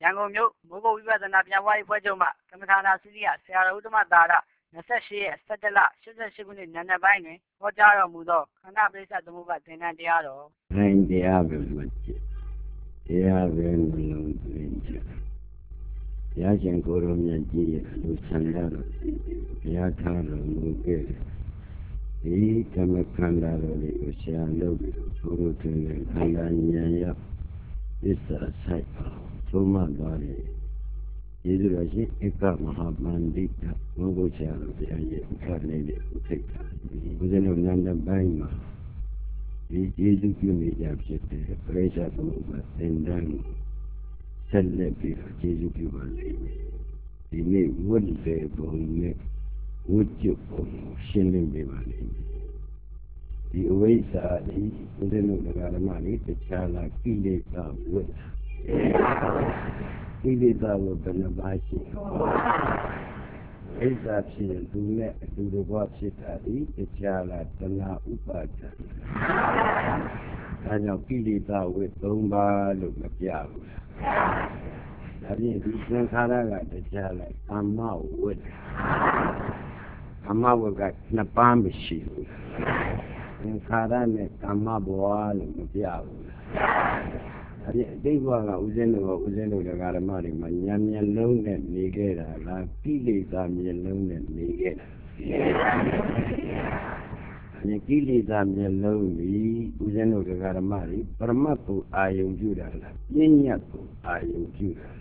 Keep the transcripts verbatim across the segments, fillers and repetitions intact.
ရန်ကုန်မြို့မိုးကုတ်ဝိပဿနာပြန်ပွားရေးဖွဲ့ချုပ်မှကမ္မထာနာစည်းရဆရာတော်ဥတ္တမသာရ၂၈ရက်၁၁လ၈၈ခုနှစ်နံနက်ပိုင်းတွင်ဟောကြားတော်မူသောခန္ဓာပရိစ္ဆသမုပ္ပါသင်္ကန်းတရားတော်။နိုင်တရားပဲမှကျက်။တရားပဲနှလုံးသွင်းကျက်။ဘုရားရှင်ကိုယ်တော်မြတ်ကြီးရဲ့လူဆန္ဒတော်ဘုရားထားတော်မူခဲ့တယ်။ဒီကမ္မခန္ဓာတော်လေးကိုဆရာလုပ်ပြီးဘုရားသင်တဲ့ခန္ဓာဉာဏ်ရောက်သစ္စာဆိုင်သုံးမှသွားတယ်ယေရှုတော်ရှင်ဧကမဟာပန္တိတဘုရားဆရာတော်ဘုရားရဲ့ဥပဒေလေးကိုထိတ်တာဘုရားတော်နန္ဒပိုင်းမှာဒီယေရှုပြုနေကြဖြစ်တဲ့ပရိစ္ဆာသမုပ္ပါသင်္ကန်းဆက်လက်ပြီးယေရှုပြုပါလိမ့်မယ်ဒီနေ့ဝတ်တဲ့ဘုံနဲ့ဝတ်ကျုပ်ဘုံရှင်းလင်းပေးပါလိမ့်မယ်ဒီအဝိဇ္ဇာဒီဘုရားတော်ဓမ္မလေးတခြားလာကိလေသာဝတ်ကိလေသာကိုဘယ်နှပါရှိဣဇ္ဇာဖြစ်သူနဲ့အတူတကွဖြစ်တာဒီတရားလားတဏှာဥပါဒံဒါကြောင့်ကိလေသာဝိသုံးပါလို့မပြဘူးဒါဖြင့်ဒီသင်္ခါရကတရားလားကာမဝိကာမဝိကနှစ်ပါးမရှိဘူးသင်္ခါရနဲ့ကာမဘဝလို့မပြဘူးအဲ့ဒီအတိတ်ဘဝကဥစဉ်တို့ဥစဉ်တို့ဓမ္မတွေမှာဉာဏ်မျက်လုံးနဲ့နေခဲ့တာလားကိလေသာမျက်လုံးနဲ့နေခဲ့တာအဲ့ဒီကိလေသာမျက်လုံးကြီးဥစဉ်တို့ဓမ္မတွေပရမတ်ကိုအာယုံပြုတာလားပညာကိုအာယုံပြုတာ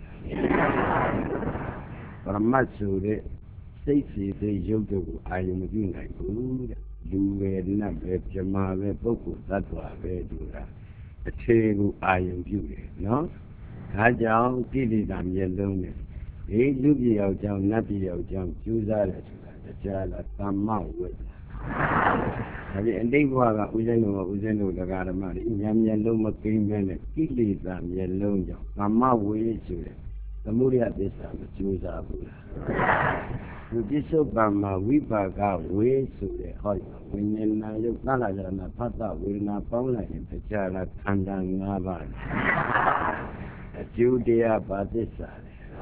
ပရမတ်ဆိုတဲ့စိတ်စီစိတ်ရုပ်တို့ကိုအာယုံမပြုနိုင်ဘူးတဲ့လူပဲနတ်ပဲပြမပဲပုဂ္ဂိုလ်သတ္တဝါပဲတူတာအခြေကိုအာယုံပြုတယ်နော်ဒါကြောင့်ကိလေသာမျက်လုံးနဲ့ဒီလူပြည်ယောက်ျောင်းနတ်ပြည်ယောက်ျောင်းကျူးစားတယ်ဆိုတာတရားလားသမ္မဝိဒါပေမဲ့အတိတ်ဘဝကဥစဉ်တော်ဥစဉ်တော်တရားဓမ္မတွေဉာဏ်မျက်လုံးမကိန်းပဲနဲ့ကိလေသာမျက်လုံးကြောင့်သမ္မဝိဆိုတဲ့သမုဒယသစ္စာမကျူးစားဘူးလားဒီပစ္စုပန်မှာဝိပါကဝေဆိုတဲ့ဟောဝိညာဏယုတ်သလဇာနာဖတ်တဝေဒနာပေါင်းလိုက်ရင်တရားလားခန္ဓာ၅ပါးအကျိုးတရားပါသစ္စာ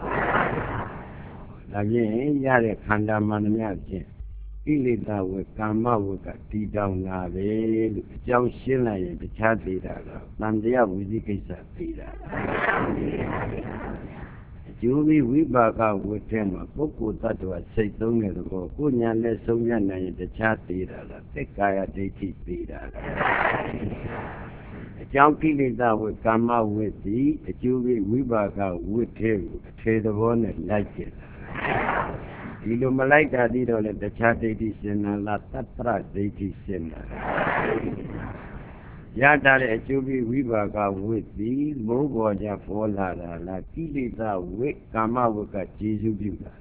ဒါဖြင့်ရတဲ့ခန္ဓာမှန်များဖြင့်ကိလေသာဝေကာမဝေကတည်တောင်လာပဲလို့အကြောင်းရှင်းလိုက်ရင်တခြားသေးတာတော့တန်တရားဝိသိကိစ္စသေးတာကျိုးပြီးဝိပါကဝတ်ထဲမှာပုဂ္ဂိုလ်တ attva စိတ်သုံးတဲ့ဘောကိုညာနဲ့ဆုံးဖြတ်နိုင်ရင်တခြားသေးတာလားသက္ကာယဒိဋ္ဌိသေးတာလားအကြောင်းကိလေသာဝတ်ကာမဝတ်သည်အကျိုးပြီးဝိပါကဝတ်ထဲကိုအထေသဘောနဲ့လိုက်ကျင်ဒီလိုမလိုက်တာဒီတော့လေတခြားဒိဋ္ဌိစင်နာလားတတ္တရဒိဋ္ဌိစင်နာရတာတဲ့အကျိုးပြီးဝိပါကဝိသည်မိုးပေါ်ကြပေါ်လာတာလားကိလေသာဝိကာမဝိကကျေစုပြုတာ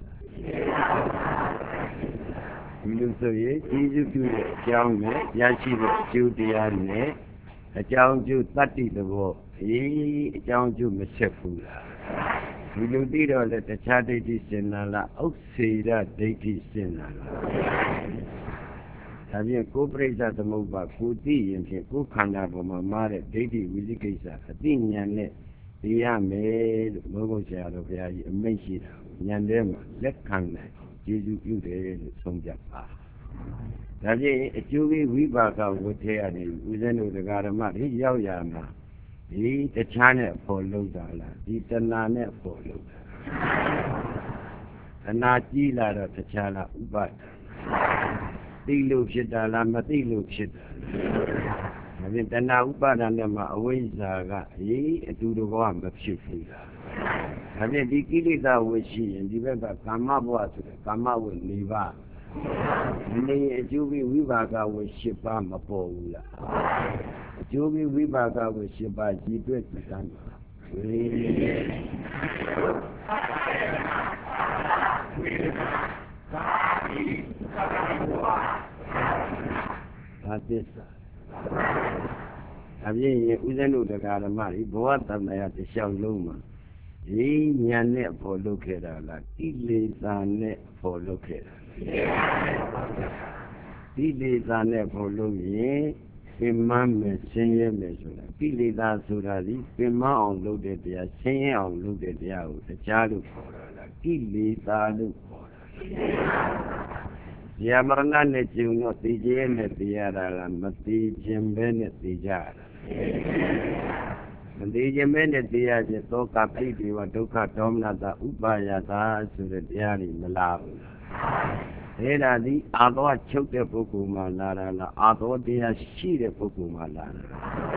ဒီလိုဆိုရင်ကျေစုပြုတဲ့အကြောင်းနဲ့ရရှိတဲ့အကျိုးတရားနဲ့အကြောင်းကျိုးတတ္တိသဘောအေးအကြောင်းကျိုးမဆက်ဘူးလားဒီလိုသိတော့လေတခြားဒိဋ္ဌိစင်နာလားဥစ္စေရဒိဋ္ဌိစင်နာလားဒါဖြင့်ကိုယ်ပရိစ္ဆာသမုပ္ပါကိုသိရင်ဖြင့်ကိုယ်ခန္ဓာပေါ်မှာမားတဲ့ဒိဋ္ဌိဝိသိကိစ္စအသိဉာဏ်နဲ့သိရမယ်လို့ဘုရားဆရာတော်ဘုရားကြီးအမိန့်ရှိတာဉာဏ်ထဲမှာလက်ခံနိုင်ကျေစုပြုတယ်လို့ဆုံးဖြတ်ပါဒါဖြင့်အကျိုးပြီးဝိပါကဝတ်ထဲရတယ်ဦးဇင်းတို့တရားဓမ္မတွေရောက်ရမှာဒီတခြားနဲ့ပေါ်လုံးတာလားဒီတဏှာနဲ့ပေါ်လုံးတာတဏှာကြီးလာတော့တခြားလားဥပါဒ်သိလို့ဖြစ်တာလားမသိလို့ဖြစ်တာဒါဖြင့်တဏှာဥပါဒဏ်နဲ့မှအဝိဇ္ဇာကအေးအတူတကွမဖြစ်ဘူးလားဒါဖြင့်ဒီကိလေသာဝိရှိရင်ဒီဘက်ကကာမဘဝဆိုတဲ့ကာမဝိ၄ပါးဒီအကျိုးပြီးဝိပါကဝိ၈ပါးမပေါ်ဘူးလားအကျိုးပြီးဝိပါကဝိ၈ပါးကြီးတွေ့ကြတယ်ဝိသာသစ္စာအပြည့်ရဲ့ဥစဉ်တို့တရားဓမ္မတွေဘဝတဏ္ဍာတစ်လျှောက်လုံးမှာဒီဉာဏ်နဲ့ပေါ်လုပ်ခဲ့တာလားကိလေသာနဲ့ပေါ်လုပ်ခဲ့တာကိလေသာနဲ့ပေါ်လုပ်ရင်င်မမယ်ဆင်းရဲမယ်ဆိုတာကိလေသာဆိုတာဒီပင်မအောင်လုပ်တဲ့တရားဆင်းရဲအောင်လုပ်တဲ့တရားကိုတရားလို့ခေါ်တာလားကိလေသာလို့ခေါ်တာဇာမရဏနဲ့ကျုံတော့သိခြင်းနဲ့တရားတာလားမသိခြင်းပဲနဲ့သိကြတာမသိခြင်းပဲနဲ့တရားခြင်းသောကပိတိဝဒုက္ခဒေါမနတာဥပါယတာဆိုတဲ့တရားတွေမလားဘူးအဲ့ဒါဒီအာသောချုပ်တဲ့ပုဂ္ဂိုလ်မှလာတာလားအာသောတရားရှိတဲ့ပုဂ္ဂိုလ်မှလာတာ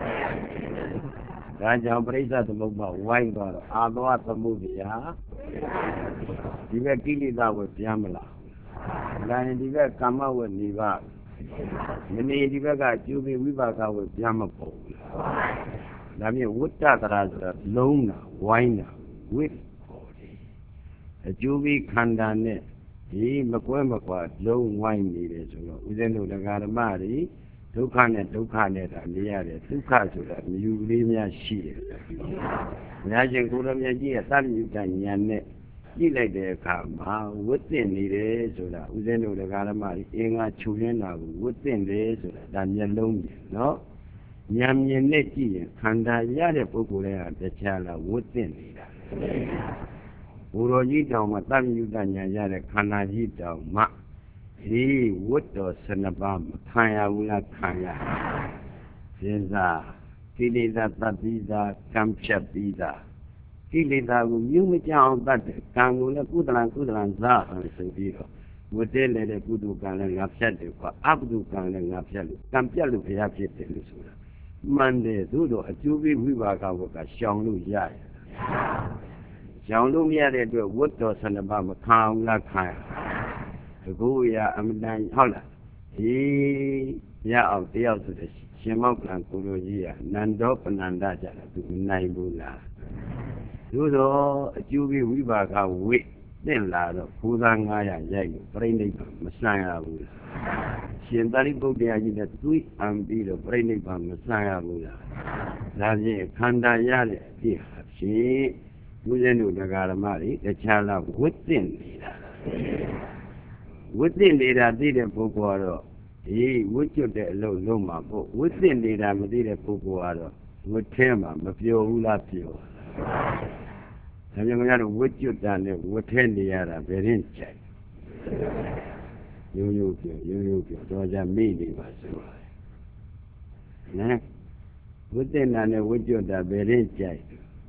ဒါကြောင့်ပရိစ္ဆေသမုပ္ပါဝိုင်းသွားတော့အာသောသမုဒ္ဒရာဒီဘက်ကိလေသာကိုပြန်မလားဒါရင်ဒီဘက်ကမ္မဝေနိဗ္ဗာန်မနေဒီဘက်ကအကျိုးပေးဝိပါကဝေပြန်မပေါ်ဘူးဒါမြင်ဝတ္တတရာဆိုတာလုံးတာဝိုင်းတာဝိပေါ်တယ်အကျိုးပေးခန္ဓာနဲ့ဒီမကွဲမကွာလုံးဝိုင်းနေတယ်ဆိုတော့ဦးဇင်းတို့တရားဓမ္မတွေဒုက္ခနဲ့ဒုက္ခနဲ့တာနေရတယ်ဒုက္ခဆိုတာမြူလေးများရှိတယ်။ညာချင်းကိုယ်တော်မြတ်ကြီးရဲ့သတ္တညုတဉာဏ်နဲ့ကြည့်လိုက်တဲ့အခါမှာဝတ်တင်နေတယ်ဆိုတာဦးဇင်းတို့တရားဓမ္မတွေအင်္ဂါခြုံရင်းတာကိုဝတ်တင်တယ်ဆိုတာဒါမျက်လုံးကြီးနော်။ဉာဏ်မြင်နဲ့ကြည့်ရင်ခန္ဓာရတဲ့ပုဂ္ဂိုလ်တွေကတခြားလားဝတ်တင်နေတာ။ဘုရောကြီးတောင်မှသတ္တညုတဉာဏ်ရတဲ့ခန္ဓာကြီးတောင်မှဒီဝတ်တော်ဆနပါမခံရဘူးလားခံရစဉ်းစားကိလေသာတတ်ပြီးသားကံဖြတ်ပြီးသားကိလေသာကိုမြုပ်မကြအောင်တတ်တယ်ကံကိုလည်းကုသလံကုသလံသာအောင်ဆိုပြီးတော့ဝတ်တဲ့လည်းကုသိုလ်ကံလည်းငါဖြတ်တယ်ကွာအကုသိုလ်ကံလည်းငါဖြတ်လို့ကံပြတ်လို့ဘုရားဖြစ်တယ်လို့ဆိုတာမှန်တယ်သို့တော့အကျိုးပေးဝိပါကဘုကရှောင်လို့ရရရှောင်လို့မရတဲ့အတွက်ဝတ်တော်ဆနပါမခံအောင်လားခံရတကူရအမတန်ဟုတ်လားဒီရအောင်တယောက်ဆိုတဲ့ရှင်မောက္ကလကိုလိုကြီးကနန္ဒောပနန္ဒကြတယ်သူနိုင်ဘူးလားသို့တော့အကျိုးပေးဝိပါကဝိသင့်လာတော့ဘုရားငါးရာရိုက်လို့ပြိဋိဘံမဆန်ရဘူးလားရှင်သာရိပုတ္တရာကြီးနဲ့တွေးအံပြီးတော့ပြိဋိဘံမဆန်ရဘူးလားဒါဖြင့်ခန္ဓာရတဲ့အဖြစ်ဟာဖြင့်ဘုရားတို့တရားဓမ္မတွေတခြားလားဝိသင့်နေတာဝိသင့်နေတာသိတဲ့ပုဂ္ဂိုလ်ကတော့ဒီဝိကျွတ်တဲ့အလုပ်လုံးမှာပေါ့ဝိသင့်နေတာမသိတဲ့ပုဂ္ဂိုလ်ကတော့ဝိထဲမှာမပြောဘူးလားပြောဒါကြောင့်ခင်ဗျားတို့ဝိကျွတ်တာနဲ့ဝိထဲနေရတာဘယ်ရင်ကြိုက်ရိုးရိုးပြောရိုးရိုးပြောတော့ကြမိနေပါဆိုနော်ဝိသင့်တာနဲ့ဝိကျွတ်တာဘယ်ရင်ကြိုက်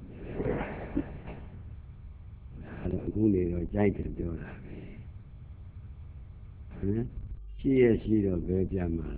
အဲ့တော့အခုနေတော့ကြိုက်တယ်ပြောတာဟမ်ရှိရရှိတော့ဘယ်ပြန်မှာ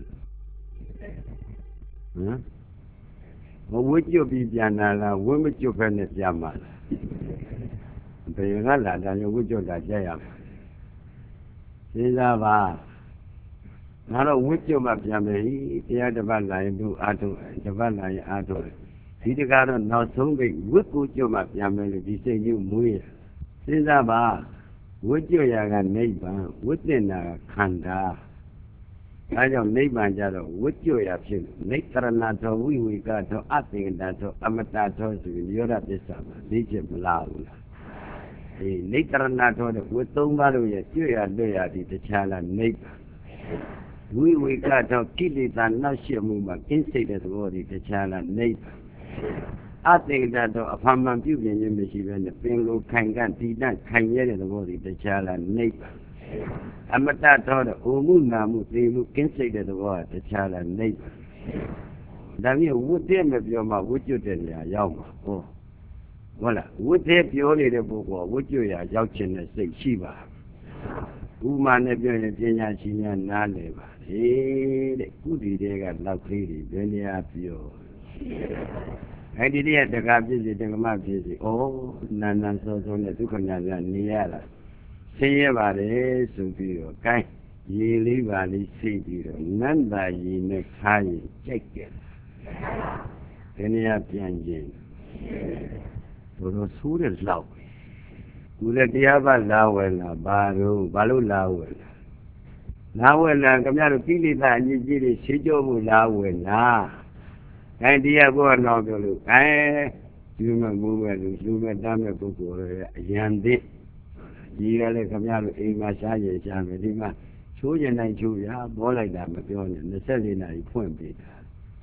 ဟမ်မဝှကျွတ်ပြီးပြန်လာလားဝှမကျွတ်ဖက်နဲ့ပြန်မှာလားဘယ်ကလာတာရောဝှကျွတ်တာကြက်ရမှာစဉ်းစားပါငါတော့ဝှကျွတ်မှပြန်မယ်တရားတစ်ပတ်လာရင်သူအားထုတ်တစ်ပတ်လာရင်အားထုတ်ဒီတကားတော့နောက်ဆုံးပိတ်ဝှကိုကျွတ်မှပြန်မယ်လို့ဒီစိတ်ကြီးမွေးရစဉ်းစားပါဝိကျွရာကနိဗ္ဗာန်ဝိသင်္နာကခန္ဓာဒါကြောင့်နိဗ္ဗာန်ကြတော့ဝိကျွရာဖြစ်လို့နိတ္တရဏသောဝိဝေကသောအသင်္ကတသောအမတသောဆိုပြီးရောဓပစ္စမှာသိချက်မလားဘူးလားအေးနိတ္တရဏသောတဲ့ဝိသုံးပါးလို့ရကျွရာလွတ်ရသည်တခြားလားနိဗ္ဗာန်ဝိဝေကသောကိလေသာနှောက်ရှက်မှုမှာကင်းစိတ်တဲ့သဘောဒီတခြားလားနိဗ္ဗာန်အသင်္ကတသောအဖမှန်ပြုပြင်ခြင်းမရှိဘဲနဲ့ပင်ကိုခိုင်ကတည်တတ်ခိုင်ရတဲ့သဘောဒီတခြားလားနိဗ္ဗာန်အမတသောတဲ့အိုမှုနာမှုသိမှုကင်းစိတ်တဲ့သဘောကတခြားလားနိဗ္ဗာန်ဒါမျိုးဝတ်တဲ့မပြောမှဝတ်ကျွတ်တဲ့နေရာရောက်မှာဟောဟုတ်လားဝတ်တဲ့ပြောနေတဲ့ပုဂ္ဂိုလ်ဝတ်ကျွတ်ရာရောက်ခြင်းနဲ့စိတ်ရှိပါဥမာနဲ့ပြောရင်ပညာရှိများနားလည်ပါလေတဲ့ကုတီတွေကလောက်ကလေးတွေဘယ်နေရာပြောအဲ့ဒီတည်းတက္ကဖြစ်စီတက္ကမဖြစ်စီဩနာနာစောစောနဲ့ဒုက္ခညာညာနေရတာဆင်းရဲပါတယ်ဆိုပြီးတော့ gain ရေလေးပါလေးစိတ်ပြီးတော့နန္တာရေနဲ့ခါရင်ကြိုက်တယ်ဒီနေရာပြန်ခြင်းတို့တော့ဆိုးတဲ့လောက်သူလည်းတရားပါလာဝယ်လာဘာလို့ဘာလို့လာဝယ်လာလာဝယ်လာခင်ဗျားတို့ကိလေသာအညစ်အကြေးတွေရှင်းကြမှုလာဝယ်လာအဲတရားကိုတော့ပြောလို့အဲဒီမှာမိုးပဲလူလူမဲ့တားမဲ့ပုဂ္ဂိုလ်ရဲ့အရန်သစ်ကြီးရလဲခင်ဗျားတို့အိမ်မှာရှားရရှားမယ်ဒီမှာချိုးကျင်နိုင်ချိုးရဘောလိုက်တာမပြောနဲ့၂၄နာရီဖွင့်ပေးတာ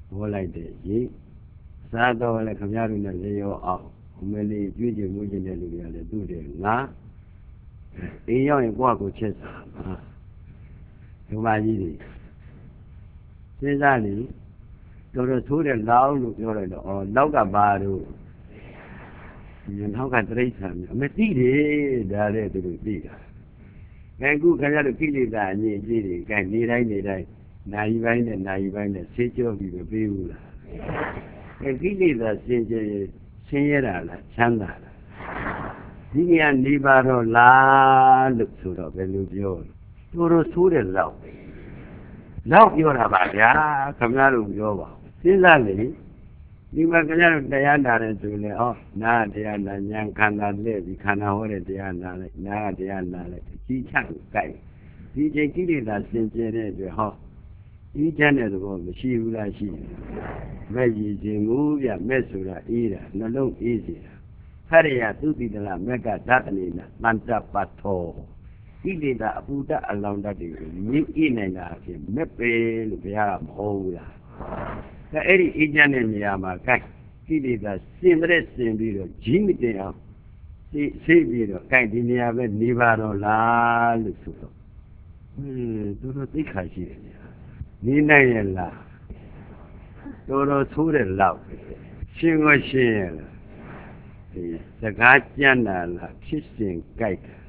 ဘောလိုက်တဲ့ရေစားတော့လည်းခင်ဗျားတို့နဲ့လေရောအောင်အမလေးကြွေးကြမှုကျင်တဲ့လူတွေကလည်းသူ့တယ်ငါအိမ်ရောက်ရင်ကိုယ့်ကိုချက်စားပါဒုမကြီးတွေစဉ်းစားနေတော်တော်ဆိုးတဲ့လောက်လို့ပြောလိုက်တော့အော်နောက်ကပါတော့နောက်ကတိရစ္ဆာန်အမသိတယ်ဒါလည်းသူတို့သိတာအဲခုခင်ဗျားတို့ကိလေသာအငြိအကျေးတွေကဲနေတိုင်းနေတိုင်းနိုင်ပိုင်းနဲ့နိုင်ပိုင်းနဲ့ဆေးကြောပြီးမပေးဘူးလားအဲကိလေသာစင်ကြယ်ဆင်းရဲတာလားချမ်းသာလားဒီနေရာနေပါတော့လားလို့ဆိုတော့ဘယ်လိုပြောတော်တော်ဆိုးတဲ့လောက်လောက်ပြောတာပါဗျာခင်ဗျားတို့ပြောပါစဉ်းစားလေဒီမှာခင်ဗျားတို့တရားနာတယ်ဆိုရင်ဟောနာတရားနာဉာဏ်ခန္ဓာလက်ပြီးခန္ဓာဟောတဲ့တရားနာလိုက်နာတရားနာလိုက်ကြီးချကိုကြိုက်ဒီချိန်ကိလေသာစင်ကြယ်တဲ့အတွက်ဟောဒီချမ်းတဲ့သဘောမရှိဘူးလားရှိတယ်မဲ့ရည်ခြင်းမူပြမဲ့ဆိုတာအေးတာနှလုံးအေးစီတာခရိယသုတိတလမက်ကဓာတနေနာတန်တပတ်ထောကိလေသာအပူတအလောင်တတ်တွေကိုမြင့်အေးနိုင်တာအဖြစ်မဲ့ပဲလို့ဘုရားကမဟုတ်ဘူးလားအဲအဲ့ဒီအေးချမ်းတဲ့နေရာမှာကြိုက်ကိလေသာစင်တဲ့စင်ပြီးတော့ကြီးမတင်အောင်သိသိပြီးတော့ကြိုက်ဒီနေရာပဲနေပါတော့လားလို့ဆိုတော့ဟင်းတော်တော်သိခါရှိတယ်နေနိုင်ရဲ့လားတော်တော်ဆိုးတဲ့လောက်ရှင်းကိုရှင်းရဲ့လားဒီစကားကြမ်းတာလားဖြစ်စဉ်ကြိုက်တာ